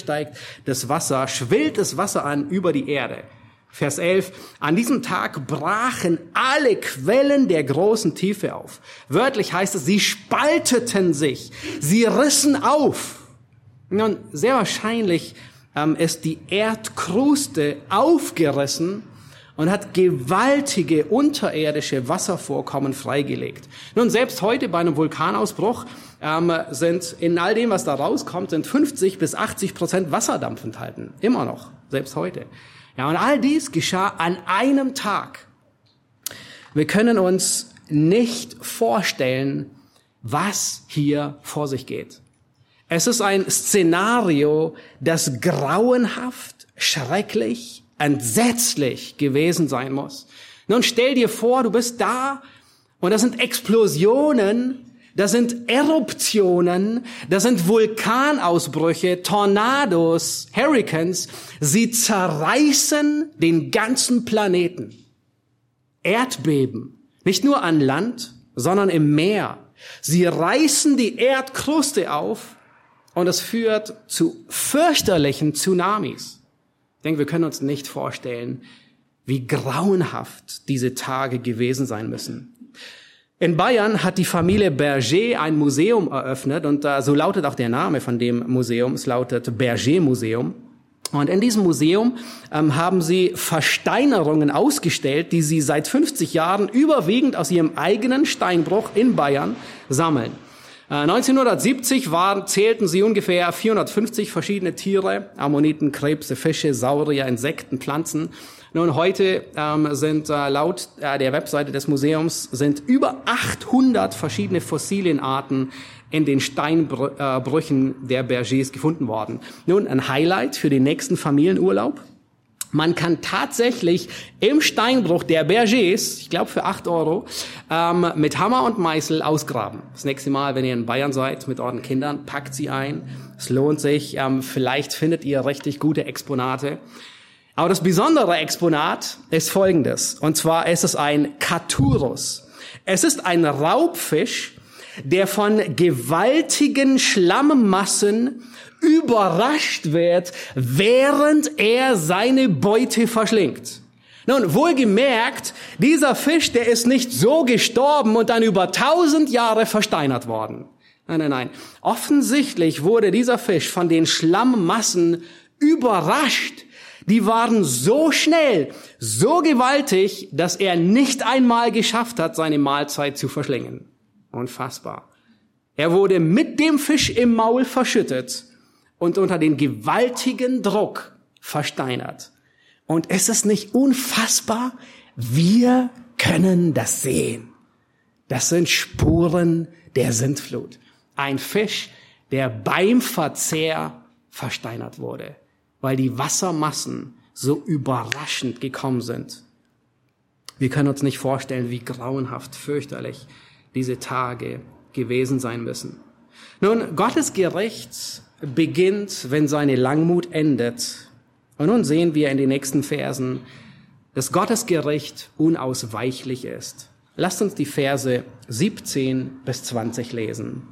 schwillt das Wasser an über die Erde. Vers 11, an diesem Tag brachen alle Quellen der großen Tiefe auf. Wörtlich heißt es, sie spalteten sich, sie rissen auf. Nun, sehr wahrscheinlich ist die Erdkruste aufgerissen und hat gewaltige unterirdische Wasservorkommen freigelegt. Nun, selbst heute bei einem Vulkanausbruch sind in all dem, was da rauskommt, sind 50-80% Wasserdampf enthalten. Immer noch, selbst heute. Ja, und all dies geschah an einem Tag. Wir können uns nicht vorstellen, was hier vor sich geht. Es ist ein Szenario, das grauenhaft, schrecklich, entsetzlich gewesen sein muss. Nun stell dir vor, du bist da und das sind Explosionen, das sind Eruptionen, das sind Vulkanausbrüche, Tornados, Hurricanes. Sie zerreißen den ganzen Planeten. Erdbeben, nicht nur an Land, sondern im Meer. Sie reißen die Erdkruste auf und es führt zu fürchterlichen Tsunamis. Ich denke, wir können uns nicht vorstellen, wie grauenhaft diese Tage gewesen sein müssen. In Bayern hat die Familie Berger ein Museum eröffnet und so lautet auch der Name von dem Museum. Es lautet Berger Museum. Und in diesem Museum haben sie Versteinerungen ausgestellt, die sie seit 50 Jahren überwiegend aus ihrem eigenen Steinbruch in Bayern sammeln. 1970 zählten sie ungefähr 450 verschiedene Tiere, Ammoniten, Krebse, Fische, Saurier, Insekten, Pflanzen. Nun, heute sind laut der Webseite des Museums sind über 800 verschiedene Fossilienarten in den Steinbrüchen der Bergers gefunden worden. Nun, ein Highlight für den nächsten Familienurlaub. Man kann tatsächlich im Steinbruch der Bergers, ich glaube für 8 €, mit Hammer und Meißel ausgraben. Das nächste Mal, wenn ihr in Bayern seid mit euren Kindern, packt sie ein. Es lohnt sich. Vielleicht findet ihr richtig gute Exponate. Aber das besondere Exponat ist folgendes. Und zwar ist es ein Caturus. Es ist ein Raubfisch, der von gewaltigen Schlammmassen überrascht wird, während er seine Beute verschlingt. Nun, wohlgemerkt, dieser Fisch, der ist nicht so gestorben und dann über 1000 Jahre versteinert worden. Nein. Offensichtlich wurde dieser Fisch von den Schlammmassen überrascht. Die waren so schnell, so gewaltig, dass er nicht einmal geschafft hat, seine Mahlzeit zu verschlingen. Unfassbar. Er wurde mit dem Fisch im Maul verschüttet und unter den gewaltigen Druck versteinert. Und ist es nicht unfassbar? Wir können das sehen. Das sind Spuren der Sintflut. Ein Fisch, der beim Verzehr versteinert wurde, weil die Wassermassen so überraschend gekommen sind. Wir können uns nicht vorstellen, wie grauenhaft, fürchterlich diese Tage gewesen sein müssen. Nun, Gottes Gericht beginnt, wenn seine Langmut endet. Und nun sehen wir in den nächsten Versen, dass Gottes Gericht unausweichlich ist. Lasst uns die Verse 17 bis 20 lesen.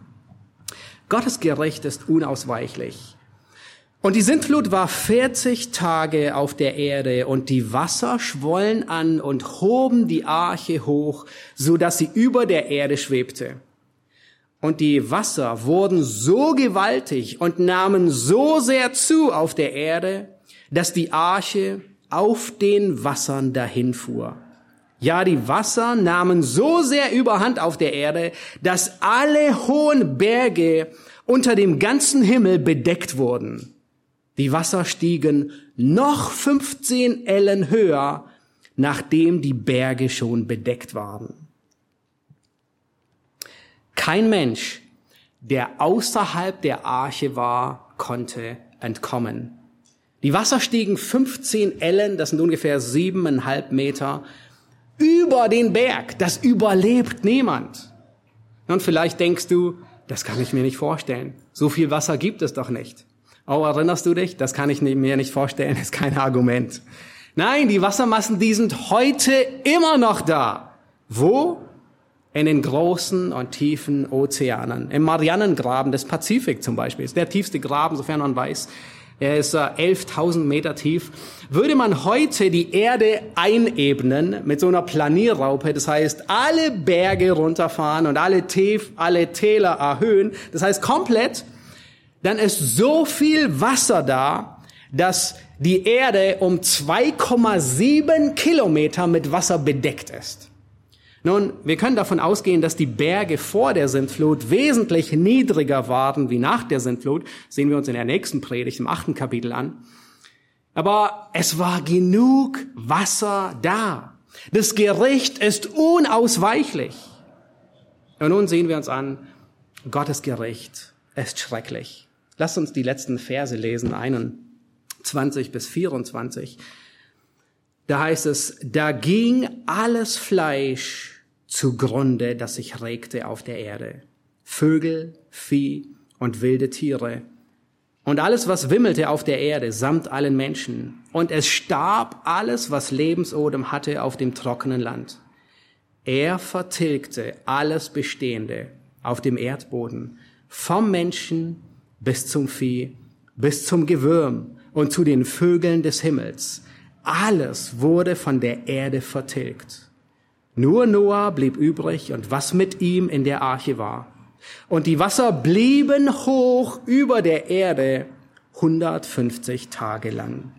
Gottes Gericht ist unausweichlich. Und die Sintflut war 40 Tage auf der Erde, und die Wasser schwollen an und hoben die Arche hoch, so dass sie über der Erde schwebte. Und die Wasser wurden so gewaltig und nahmen so sehr zu auf der Erde, dass die Arche auf den Wassern dahinfuhr. Ja, die Wasser nahmen so sehr Überhand auf der Erde, dass alle hohen Berge unter dem ganzen Himmel bedeckt wurden. Die Wasser stiegen noch 15 Ellen höher, nachdem die Berge schon bedeckt waren. Kein Mensch, der außerhalb der Arche war, konnte entkommen. Die Wasser stiegen 15 Ellen, das sind ungefähr 7,5 Meter, über den Berg. Das überlebt niemand. Und vielleicht denkst du, das kann ich mir nicht vorstellen. So viel Wasser gibt es doch nicht. Oh, erinnerst du dich? Das kann ich mir nicht vorstellen, das ist kein Argument. Nein, die Wassermassen, die sind heute immer noch da. Wo? In den großen und tiefen Ozeanen. Im Marianengraben des Pazifik zum Beispiel. Das ist der tiefste Graben, sofern man weiß. Er ist 11.000 Meter tief. Würde man heute die Erde einebnen mit so einer Planierraupe, das heißt alle Berge runterfahren und alle Täler erhöhen, das heißt komplett, dann ist so viel Wasser da, dass die Erde um 2,7 Kilometer mit Wasser bedeckt ist. Nun, wir können davon ausgehen, dass die Berge vor der Sintflut wesentlich niedriger waren wie nach der Sintflut. Das sehen wir uns in der nächsten Predigt, im 8. Kapitel an. Aber es war genug Wasser da. Das Gericht ist unausweichlich. Und nun sehen wir uns an, Gottes Gericht ist schrecklich. Lasst uns die letzten Verse lesen, 21 bis 24. Da heißt es, da ging alles Fleisch zugrunde, das sich regte auf der Erde. Vögel, Vieh und wilde Tiere. Und alles, was wimmelte auf der Erde, samt allen Menschen. Und es starb alles, was Lebensodem hatte auf dem trockenen Land. Er vertilgte alles Bestehende auf dem Erdboden, vom Menschen bis zum Vieh, bis zum Gewürm und zu den Vögeln des Himmels. Alles wurde von der Erde vertilgt. Nur Noah blieb übrig und was mit ihm in der Arche war. Und die Wasser blieben hoch über der Erde 150 Tage lang.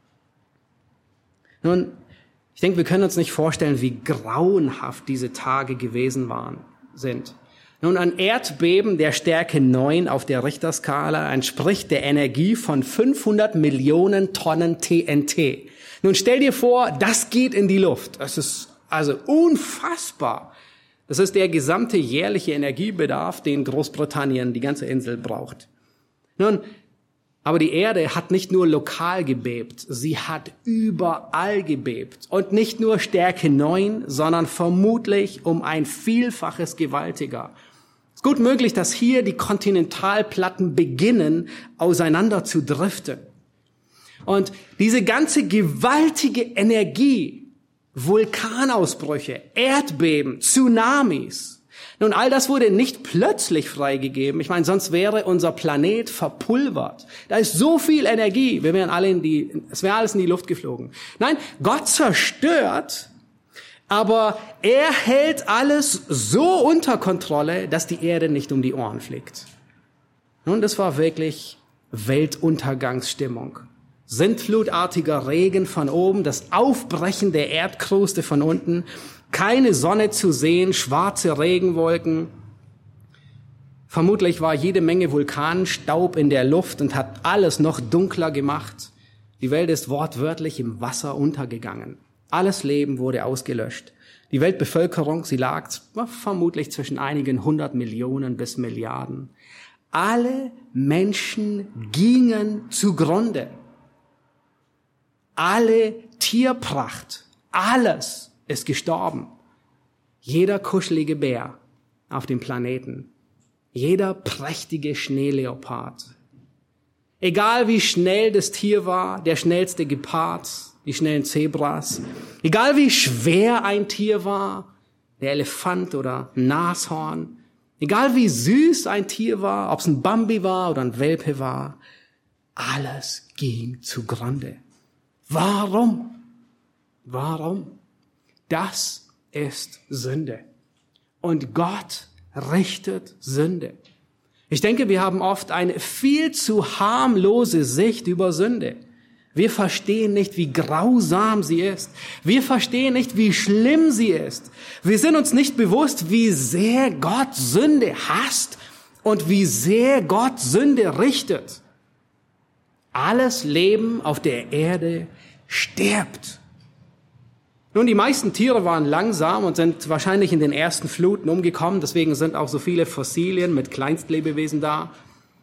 Nun, ich denke, wir können uns nicht vorstellen, wie grauenhaft diese Tage gewesen sind. Nun, ein Erdbeben der Stärke 9 auf der Richterskala entspricht der Energie von 500 Millionen Tonnen TNT. Nun stell dir vor, das geht in die Luft. Das ist also unfassbar. Das ist der gesamte jährliche Energiebedarf, den Großbritannien, die ganze Insel, braucht. Nun, aber die Erde hat nicht nur lokal gebebt, sie hat überall gebebt. Und nicht nur Stärke 9, sondern vermutlich um ein Vielfaches gewaltiger. Es ist gut möglich, dass hier die Kontinentalplatten beginnen, auseinander zu driften. Und diese ganze gewaltige Energie, Vulkanausbrüche, Erdbeben, Tsunamis, nun, all das wurde nicht plötzlich freigegeben. Ich meine, sonst wäre unser Planet verpulvert. Da ist so viel Energie, es wäre alles in die Luft geflogen. Nein, Gott zerstört, aber er hält alles so unter Kontrolle, dass die Erde nicht um die Ohren fliegt. Nun, das war wirklich Weltuntergangsstimmung. Sintflutartiger Regen von oben, das Aufbrechen der Erdkruste von unten, keine Sonne zu sehen, schwarze Regenwolken. Vermutlich war jede Menge Vulkanstaub in der Luft und hat alles noch dunkler gemacht. Die Welt ist wortwörtlich im Wasser untergegangen. Alles Leben wurde ausgelöscht. Die Weltbevölkerung, sie lag vermutlich zwischen einigen 100 Millionen bis Milliarden. Alle Menschen gingen zugrunde. Alle Tierpracht, alles ist gestorben. Jeder kuschelige Bär auf dem Planeten, jeder prächtige Schneeleopard. Egal wie schnell das Tier war, der schnellste Gepard, die schnellen Zebras, egal wie schwer ein Tier war, der Elefant oder ein Nashorn, egal wie süß ein Tier war, ob es ein Bambi war oder ein Welpe war, alles ging zugrunde. Warum? Warum? Das ist Sünde. Und Gott richtet Sünde. Ich denke, wir haben oft eine viel zu harmlose Sicht über Sünde. Wir verstehen nicht, wie grausam sie ist. Wir verstehen nicht, wie schlimm sie ist. Wir sind uns nicht bewusst, wie sehr Gott Sünde hasst und wie sehr Gott Sünde richtet. Alles Leben auf der Erde stirbt. Nun, die meisten Tiere waren langsam und sind wahrscheinlich in den ersten Fluten umgekommen. Deswegen sind auch so viele Fossilien mit Kleinstlebewesen da.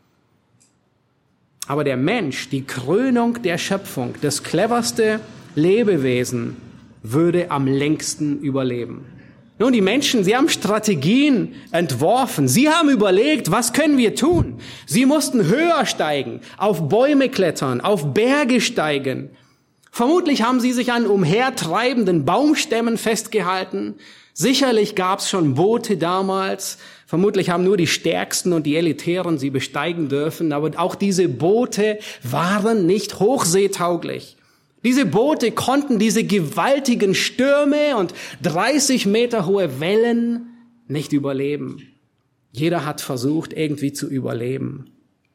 Aber der Mensch, die Krönung der Schöpfung, das cleverste Lebewesen, würde am längsten überleben. Nun, die Menschen, sie haben Strategien entworfen. Sie haben überlegt, was können wir tun? Sie mussten höher steigen, auf Bäume klettern, auf Berge steigen. Vermutlich haben sie sich an umhertreibenden Baumstämmen festgehalten. Sicherlich gab es schon Boote damals. Vermutlich haben nur die Stärksten und die Elitären sie besteigen dürfen. Aber auch diese Boote waren nicht hochseetauglich. Diese Boote konnten diese gewaltigen Stürme und 30 Meter hohe Wellen nicht überleben. Jeder hat versucht, irgendwie zu überleben.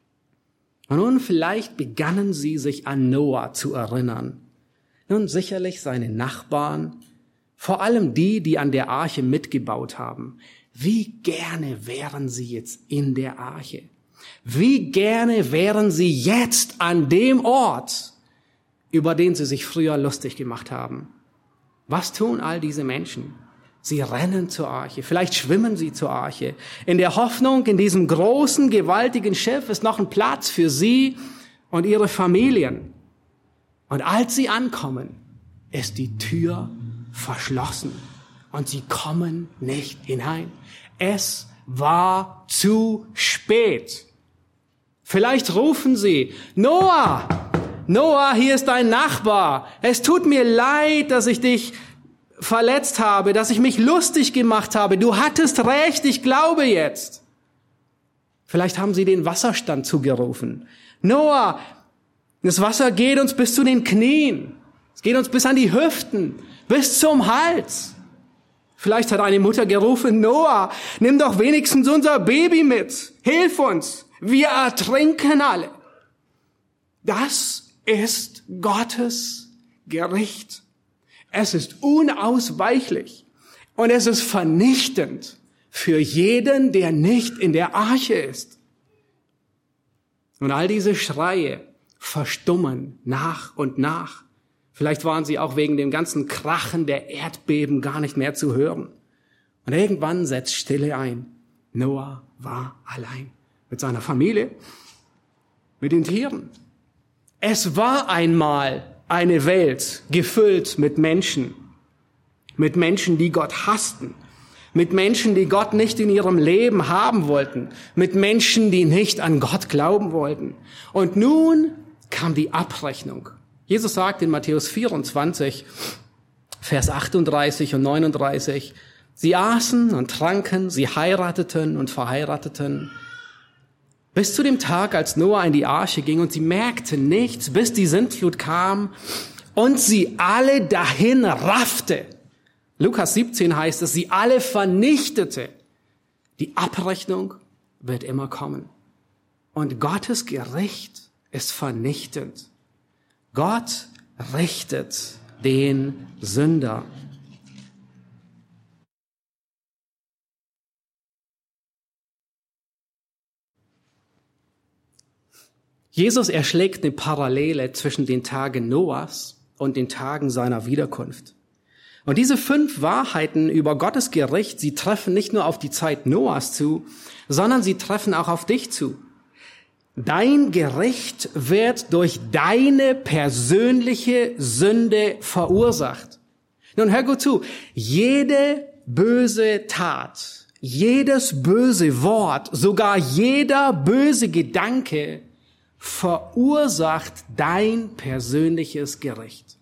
Und nun vielleicht begannen sie sich an Noah zu erinnern. Nun sicherlich seine Nachbarn, vor allem die an der Arche mitgebaut haben. Wie gerne wären sie jetzt in der Arche? Wie gerne wären sie jetzt an dem Ort, über den sie sich früher lustig gemacht haben? Was tun all diese Menschen? Sie rennen zur Arche, vielleicht schwimmen sie zur Arche, in der Hoffnung, in diesem großen, gewaltigen Schiff ist noch ein Platz für sie und ihre Familien. Und als sie ankommen, ist die Tür verschlossen und sie kommen nicht hinein. Es war zu spät. Vielleicht rufen sie, Noah, hier ist dein Nachbar. Es tut mir leid, dass ich dich verletzt habe, dass ich mich lustig gemacht habe. Du hattest recht, ich glaube jetzt. Vielleicht haben sie den Wasserstand zugerufen. Noah, das Wasser geht uns bis zu den Knien. Es geht uns bis an die Hüften, bis zum Hals. Vielleicht hat eine Mutter gerufen, Noah, nimm doch wenigstens unser Baby mit. Hilf uns. Wir ertrinken alle. Das ist Gottes Gericht. Es ist unausweichlich und es ist vernichtend für jeden, der nicht in der Arche ist. Und all diese Schreie verstummen nach und nach. Vielleicht waren sie auch wegen dem ganzen Krachen der Erdbeben gar nicht mehr zu hören. Und irgendwann setzt Stille ein. Noah war allein mit seiner Familie, mit den Tieren. Es war einmal eine Welt gefüllt mit Menschen, die Gott hassten, mit Menschen, die Gott nicht in ihrem Leben haben wollten, mit Menschen, die nicht an Gott glauben wollten. Und nun kam die Abrechnung. Jesus sagt in Matthäus 24, Vers 38 und 39, sie aßen und tranken, sie heirateten und verheirateten, bis zu dem Tag, als Noah in die Arche ging, und sie merkten nichts, bis die Sintflut kam und sie alle dahin raffte. Lukas 17 heißt es, sie alle vernichtete. Die Abrechnung wird immer kommen. Und Gottes Gericht ist vernichtend. Gott richtet den Sünder. Jesus erschlägt eine Parallele zwischen den Tagen Noahs und den Tagen seiner Wiederkunft. Und diese 5 Wahrheiten über Gottes Gericht, sie treffen nicht nur auf die Zeit Noahs zu, sondern sie treffen auch auf dich zu. Dein Gericht wird durch deine persönliche Sünde verursacht. Nun hör gut zu, jede böse Tat, jedes böse Wort, sogar jeder böse Gedanke verursacht dein persönliches Gericht.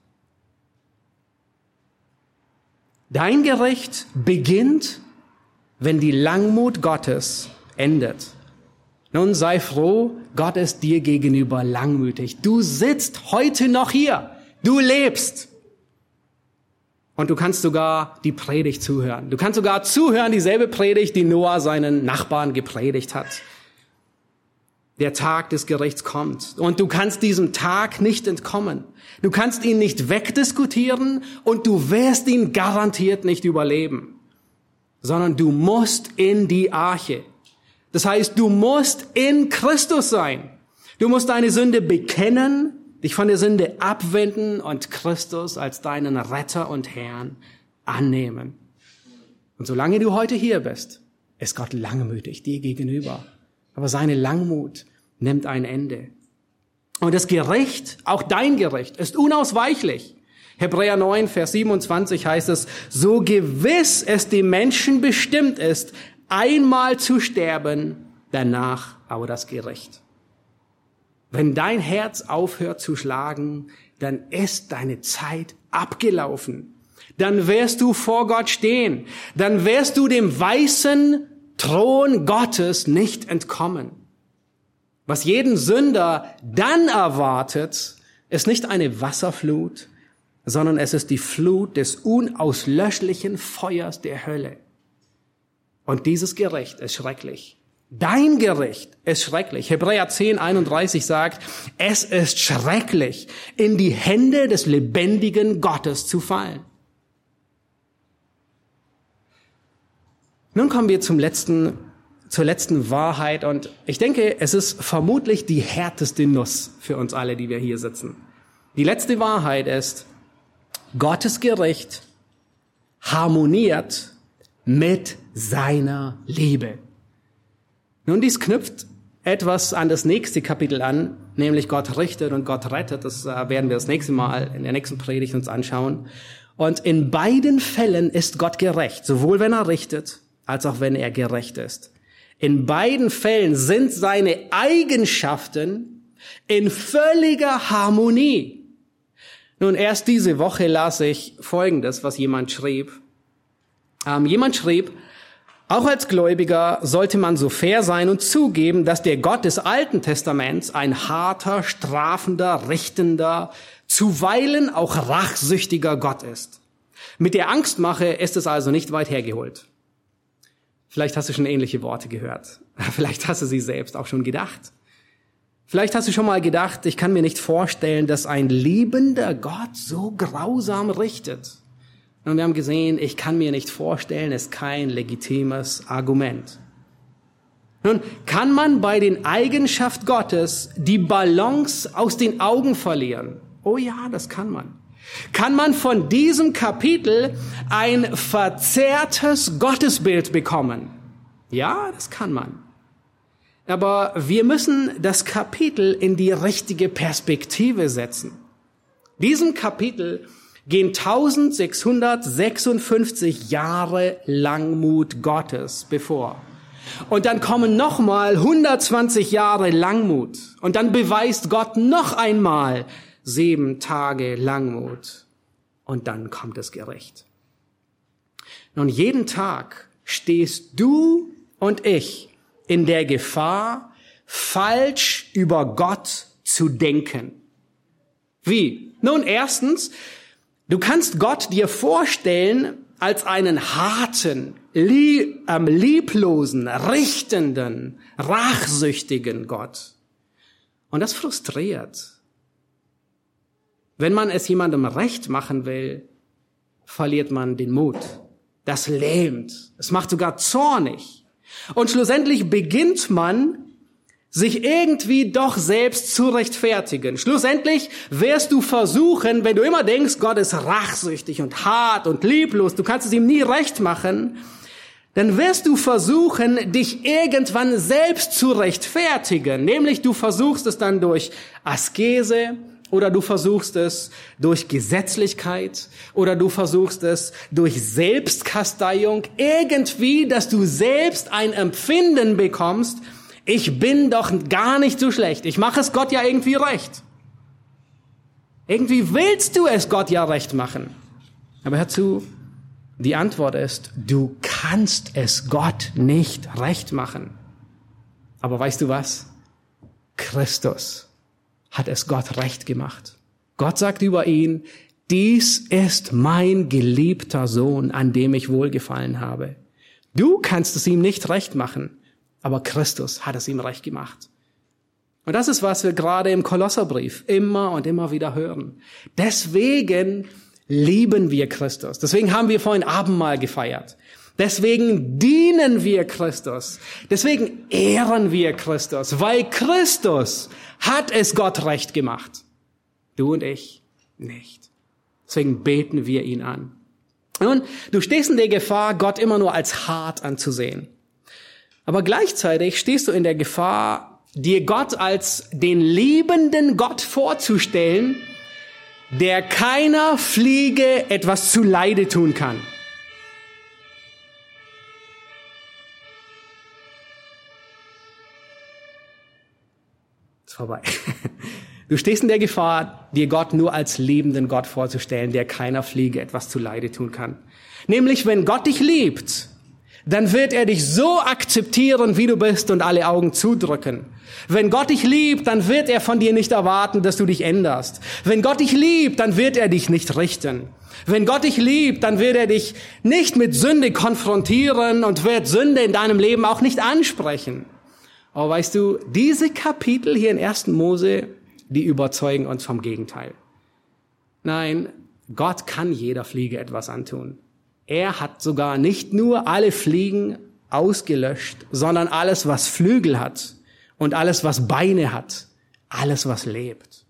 Dein Gericht beginnt, wenn die Langmut Gottes endet. Nun sei froh, Gott ist dir gegenüber langmütig. Du sitzt heute noch hier. Du lebst. Und du kannst sogar die Predigt zuhören. Du kannst sogar zuhören, dieselbe Predigt, die Noah seinen Nachbarn gepredigt hat. Der Tag des Gerichts kommt. Und du kannst diesem Tag nicht entkommen. Du kannst ihn nicht wegdiskutieren und du wirst ihn garantiert nicht überleben. Sondern du musst in die Arche. Das heißt, du musst in Christus sein. Du musst deine Sünde bekennen, dich von der Sünde abwenden und Christus als deinen Retter und Herrn annehmen. Und solange du heute hier bist, ist Gott langmütig dir gegenüber. Aber seine Langmut nimmt ein Ende. Und das Gericht, auch dein Gericht, ist unausweichlich. Hebräer 9, Vers 27 heißt es, so gewiss es dem Menschen bestimmt ist, einmal zu sterben, danach aber das Gericht. Wenn dein Herz aufhört zu schlagen, dann ist deine Zeit abgelaufen. Dann wirst du vor Gott stehen. Dann wirst du dem weißen Thron Gottes nicht entkommen. Was jeden Sünder dann erwartet, ist nicht eine Wasserflut, sondern es ist die Flut des unauslöschlichen Feuers der Hölle. Und dieses Gericht ist schrecklich. Dein Gericht ist schrecklich. Hebräer 10, 31 sagt, es ist schrecklich, in die Hände des lebendigen Gottes zu fallen. Nun kommen wir zur letzten Wahrheit und ich denke, es ist vermutlich die härteste Nuss für uns alle, die wir hier sitzen. Die letzte Wahrheit ist, Gottes Gericht harmoniert mit seiner Liebe. Nun, dies knüpft etwas an das nächste Kapitel an, nämlich Gott richtet und Gott rettet. Das werden wir das nächste Mal in der nächsten Predigt uns anschauen. Und in beiden Fällen ist Gott gerecht, sowohl wenn er richtet, als auch wenn er gerecht ist. In beiden Fällen sind seine Eigenschaften in völliger Harmonie. Nun, erst diese Woche las ich Folgendes, was jemand schrieb. Jemand schrieb, auch als Gläubiger sollte man so fair sein und zugeben, dass der Gott des Alten Testaments ein harter, strafender, richtender, zuweilen auch rachsüchtiger Gott ist. Mit der Angstmache ist es also nicht weit hergeholt. Vielleicht hast du schon ähnliche Worte gehört. Vielleicht hast du sie selbst auch schon gedacht. Vielleicht hast du schon mal gedacht, ich kann mir nicht vorstellen, dass ein liebender Gott so grausam richtet. Und wir haben gesehen, ich kann mir nicht vorstellen, ist kein legitimes Argument. Nun, kann man bei den Eigenschaften Gottes die Balance aus den Augen verlieren? Oh ja, das kann man. Kann man von diesem Kapitel ein verzerrtes Gottesbild bekommen? Ja, das kann man. Aber wir müssen das Kapitel in die richtige Perspektive setzen. Diesem Kapitel gehen 1656 Jahre Langmut Gottes bevor. Und dann kommen nochmal 120 Jahre Langmut. Und dann beweist Gott noch einmal 7 Tage Langmut. Und dann kommt das Gericht. Nun, jeden Tag stehst du und ich in der Gefahr, falsch über Gott zu denken. Wie? Nun, erstens, du kannst Gott dir vorstellen als einen harten, lieblosen, richtenden, rachsüchtigen Gott. Und das frustriert. Wenn man es jemandem recht machen will, verliert man den Mut. Das lähmt. Es macht sogar zornig. Und schlussendlich beginnt man, sich irgendwie doch selbst zu rechtfertigen. Schlussendlich wirst du versuchen, wenn du immer denkst, Gott ist rachsüchtig und hart und lieblos, du kannst es ihm nie recht machen, dann wirst du versuchen, dich irgendwann selbst zu rechtfertigen. Nämlich du versuchst es dann durch Askese oder du versuchst es durch Gesetzlichkeit oder du versuchst es durch Selbstkasteiung. Irgendwie, dass du selbst ein Empfinden bekommst, ich bin doch gar nicht so schlecht. Ich mache es Gott ja irgendwie recht. Irgendwie willst du es Gott ja recht machen. Aber hör zu, die Antwort ist, du kannst es Gott nicht recht machen. Aber weißt du was? Christus hat es Gott recht gemacht. Gott sagt über ihn, dies ist mein geliebter Sohn, an dem ich wohlgefallen habe. Du kannst es ihm nicht recht machen. Aber Christus hat es ihm recht gemacht. Und das ist, was wir gerade im Kolosserbrief immer und immer wieder hören. Deswegen lieben wir Christus. Deswegen haben wir vorhin Abendmahl gefeiert. Deswegen dienen wir Christus. Deswegen ehren wir Christus. Weil Christus hat es Gott recht gemacht. Du und ich nicht. Deswegen beten wir ihn an. Nun, du stehst in der Gefahr, Gott immer nur als hart anzusehen. Aber gleichzeitig stehst du in der Gefahr, dir Gott als den liebenden Gott vorzustellen, der keiner Fliege etwas zuleide tun kann. Ist vorbei. Du stehst in der Gefahr, dir Gott nur als liebenden Gott vorzustellen, der keiner Fliege etwas zuleide tun kann. Nämlich, wenn Gott dich liebt, dann wird er dich so akzeptieren, wie du bist und alle Augen zudrücken. Wenn Gott dich liebt, dann wird er von dir nicht erwarten, dass du dich änderst. Wenn Gott dich liebt, dann wird er dich nicht richten. Wenn Gott dich liebt, dann wird er dich nicht mit Sünde konfrontieren und wird Sünde in deinem Leben auch nicht ansprechen. Aber weißt du, diese Kapitel hier in 1. Mose, die überzeugen uns vom Gegenteil. Nein, Gott kann jeder Fliege etwas antun. Er hat sogar nicht nur alle Fliegen ausgelöscht, sondern alles, was Flügel hat und alles, was Beine hat, alles, was lebt.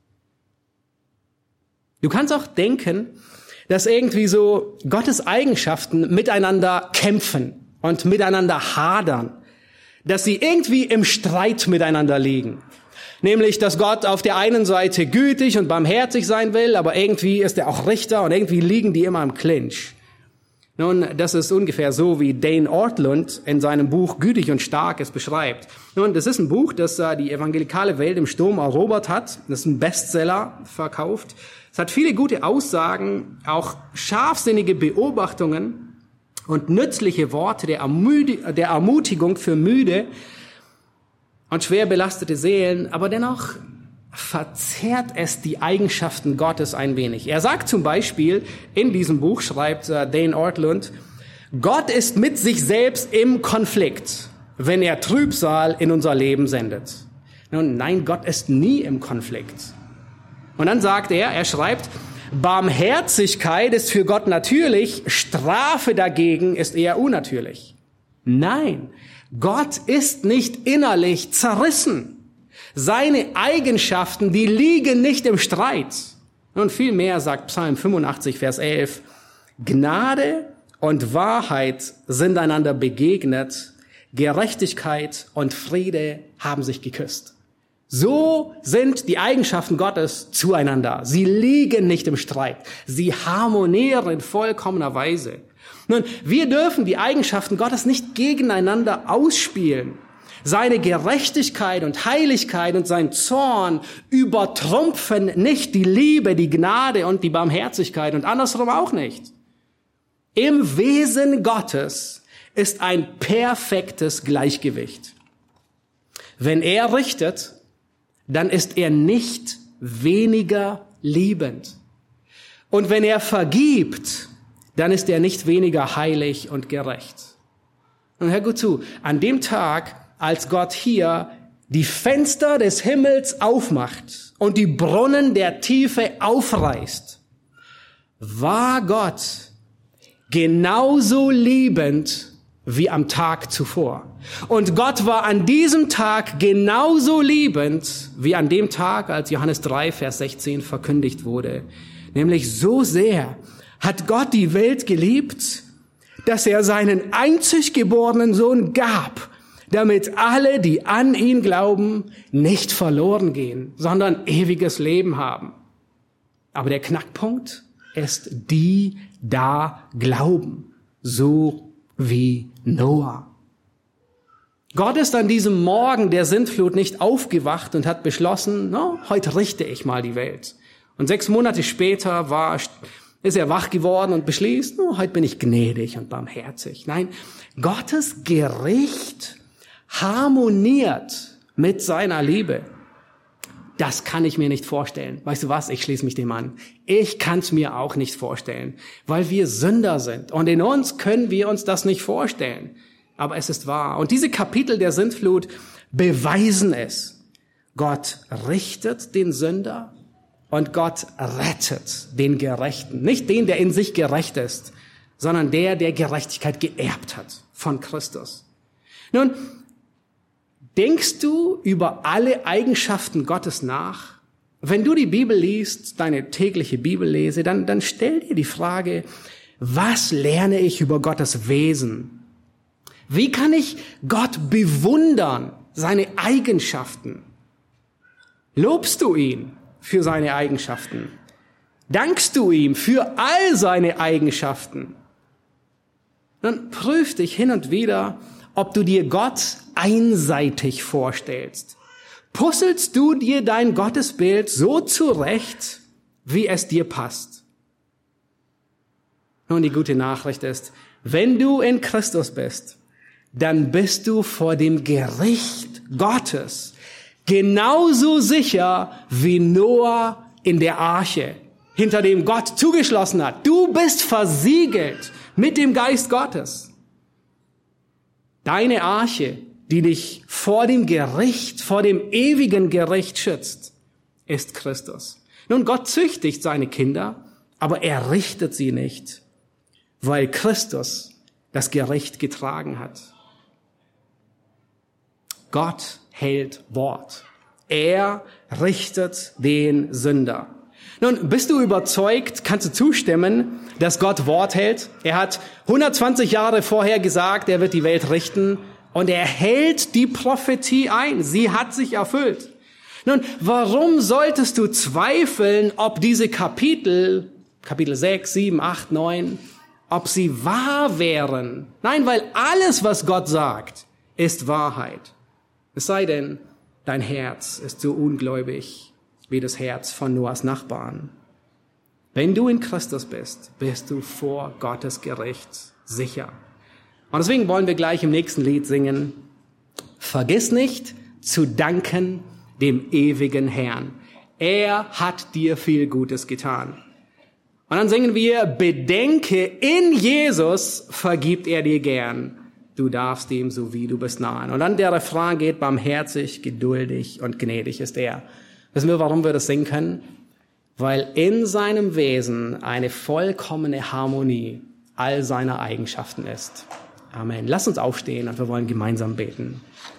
Du kannst auch denken, dass irgendwie so Gottes Eigenschaften miteinander kämpfen und miteinander hadern, dass sie irgendwie im Streit miteinander liegen. Nämlich, dass Gott auf der einen Seite gütig und barmherzig sein will, aber irgendwie ist er auch Richter und irgendwie liegen die immer im Clinch. Nun, das ist ungefähr so, wie Dane Ortlund in seinem Buch Gütig und Stark es beschreibt. Nun, das ist ein Buch, das die evangelikale Welt im Sturm erobert hat. Das ist ein Bestseller verkauft. Es hat viele gute Aussagen, auch scharfsinnige Beobachtungen und nützliche Worte der Ermutigung für müde und schwer belastete Seelen, aber dennoch verzerrt es die Eigenschaften Gottes ein wenig. Er sagt zum Beispiel, in diesem Buch schreibt Dane Ortlund, Gott ist mit sich selbst im Konflikt, wenn er Trübsal in unser Leben sendet. Nun, nein, Gott ist nie im Konflikt. Und dann sagt er schreibt, Barmherzigkeit ist für Gott natürlich, Strafe dagegen ist eher unnatürlich. Nein, Gott ist nicht innerlich zerrissen. Seine Eigenschaften, die liegen nicht im Streit. Und vielmehr sagt Psalm 85, Vers 11, Gnade und Wahrheit sind einander begegnet, Gerechtigkeit und Friede haben sich geküsst. So sind die Eigenschaften Gottes zueinander. Sie liegen nicht im Streit. Sie harmonieren in vollkommener Weise. Nun, wir dürfen die Eigenschaften Gottes nicht gegeneinander ausspielen. Seine Gerechtigkeit und Heiligkeit und sein Zorn übertrumpfen nicht die Liebe, die Gnade und die Barmherzigkeit und andersrum auch nicht. Im Wesen Gottes ist ein perfektes Gleichgewicht. Wenn er richtet, dann ist er nicht weniger liebend. Und wenn er vergibt, dann ist er nicht weniger heilig und gerecht. Und hör gut zu, an dem Tag, als Gott hier die Fenster des Himmels aufmacht und die Brunnen der Tiefe aufreißt, war Gott genauso liebend wie am Tag zuvor. Und Gott war an diesem Tag genauso liebend wie an dem Tag, als Johannes 3, Vers 16 verkündigt wurde. Nämlich so sehr hat Gott die Welt geliebt, dass er seinen einzig geborenen Sohn gab, damit alle, die an ihn glauben, nicht verloren gehen, sondern ewiges Leben haben. Aber der Knackpunkt ist, die da glauben, so wie Noah. Gott ist an diesem Morgen der Sintflut nicht aufgewacht und hat beschlossen, heute richte ich mal die Welt. Und 6 Monate später ist er wach geworden und beschließt, heute bin ich gnädig und barmherzig. Nein, Gottes Gericht harmoniert mit seiner Liebe. Das kann ich mir nicht vorstellen. Weißt du was? Ich schließe mich dem an. Ich kann es mir auch nicht vorstellen, weil wir Sünder sind. Und in uns können wir uns das nicht vorstellen. Aber es ist wahr. Und diese Kapitel der Sintflut beweisen es. Gott richtet den Sünder und Gott rettet den Gerechten. Nicht den, der in sich gerecht ist, sondern der Gerechtigkeit geerbt hat von Christus. Nun, denkst du über alle Eigenschaften Gottes nach? Wenn du die Bibel liest, deine tägliche Bibellese, dann stell dir die Frage, was lerne ich über Gottes Wesen? Wie kann ich Gott bewundern, seine Eigenschaften? Lobst du ihn für seine Eigenschaften? Dankst du ihm für all seine Eigenschaften? Dann prüf dich hin und wieder, ob du dir Gott einseitig vorstellst. Puzzelst du dir dein Gottesbild so zurecht, wie es dir passt? Nun, die gute Nachricht ist, wenn du in Christus bist, dann bist du vor dem Gericht Gottes genauso sicher wie Noah in der Arche, hinter dem Gott zugeschlossen hat. Du bist versiegelt mit dem Geist Gottes. Deine Arche, die dich vor dem Gericht, vor dem ewigen Gericht schützt, ist Christus. Nun, Gott züchtigt seine Kinder, aber er richtet sie nicht, weil Christus das Gericht getragen hat. Gott hält Wort. Er richtet den Sünder. Nun, bist du überzeugt, kannst du zustimmen, dass Gott Wort hält? Er hat 120 Jahre vorher gesagt, er wird die Welt richten und er hält die Prophetie ein. Sie hat sich erfüllt. Nun, warum solltest du zweifeln, ob diese Kapitel 6, 7, 8, 9, ob sie wahr wären? Nein, weil alles, was Gott sagt, ist Wahrheit. Es sei denn, dein Herz ist so ungläubig wie das Herz von Noahs Nachbarn. Wenn du in Christus bist, bist du vor Gottes Gericht sicher. Und deswegen wollen wir gleich im nächsten Lied singen, vergiss nicht zu danken dem ewigen Herrn. Er hat dir viel Gutes getan. Und dann singen wir, bedenke, in Jesus vergibt er dir gern. Du darfst ihm, so wie du bist, nahen. Und dann der Refrain geht, barmherzig, geduldig und gnädig ist er. Wissen wir, warum wir das singen können? Weil in seinem Wesen eine vollkommene Harmonie all seiner Eigenschaften ist. Amen. Lass uns aufstehen und wir wollen gemeinsam beten.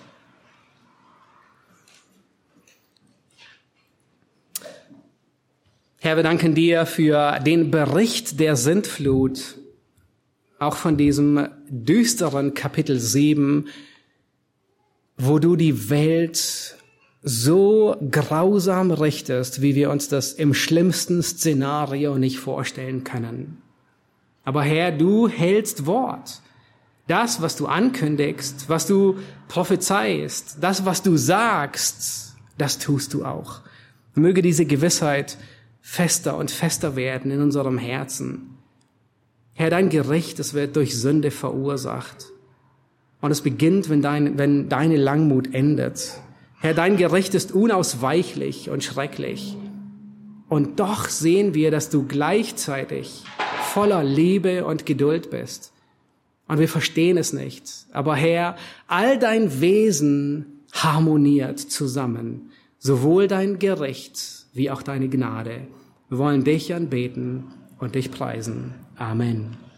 Herr, wir danken dir für den Bericht der Sintflut, auch von diesem düsteren Kapitel 7, wo du die Welt so grausam richtest, wie wir uns das im schlimmsten Szenario nicht vorstellen können. Aber Herr, du hältst Wort. Das, was du ankündigst, was du prophezeist, das, was du sagst, das tust du auch. Möge diese Gewissheit fester und fester werden in unserem Herzen. Herr, dein Gericht, es wird durch Sünde verursacht. Und es beginnt, wenn deine Langmut endet. Herr, dein Gericht ist unausweichlich und schrecklich. Und doch sehen wir, dass du gleichzeitig voller Liebe und Geduld bist. Und wir verstehen es nicht. Aber Herr, all dein Wesen harmoniert zusammen. Sowohl dein Gericht wie auch deine Gnade. Wir wollen dich anbeten und dich preisen. Amen.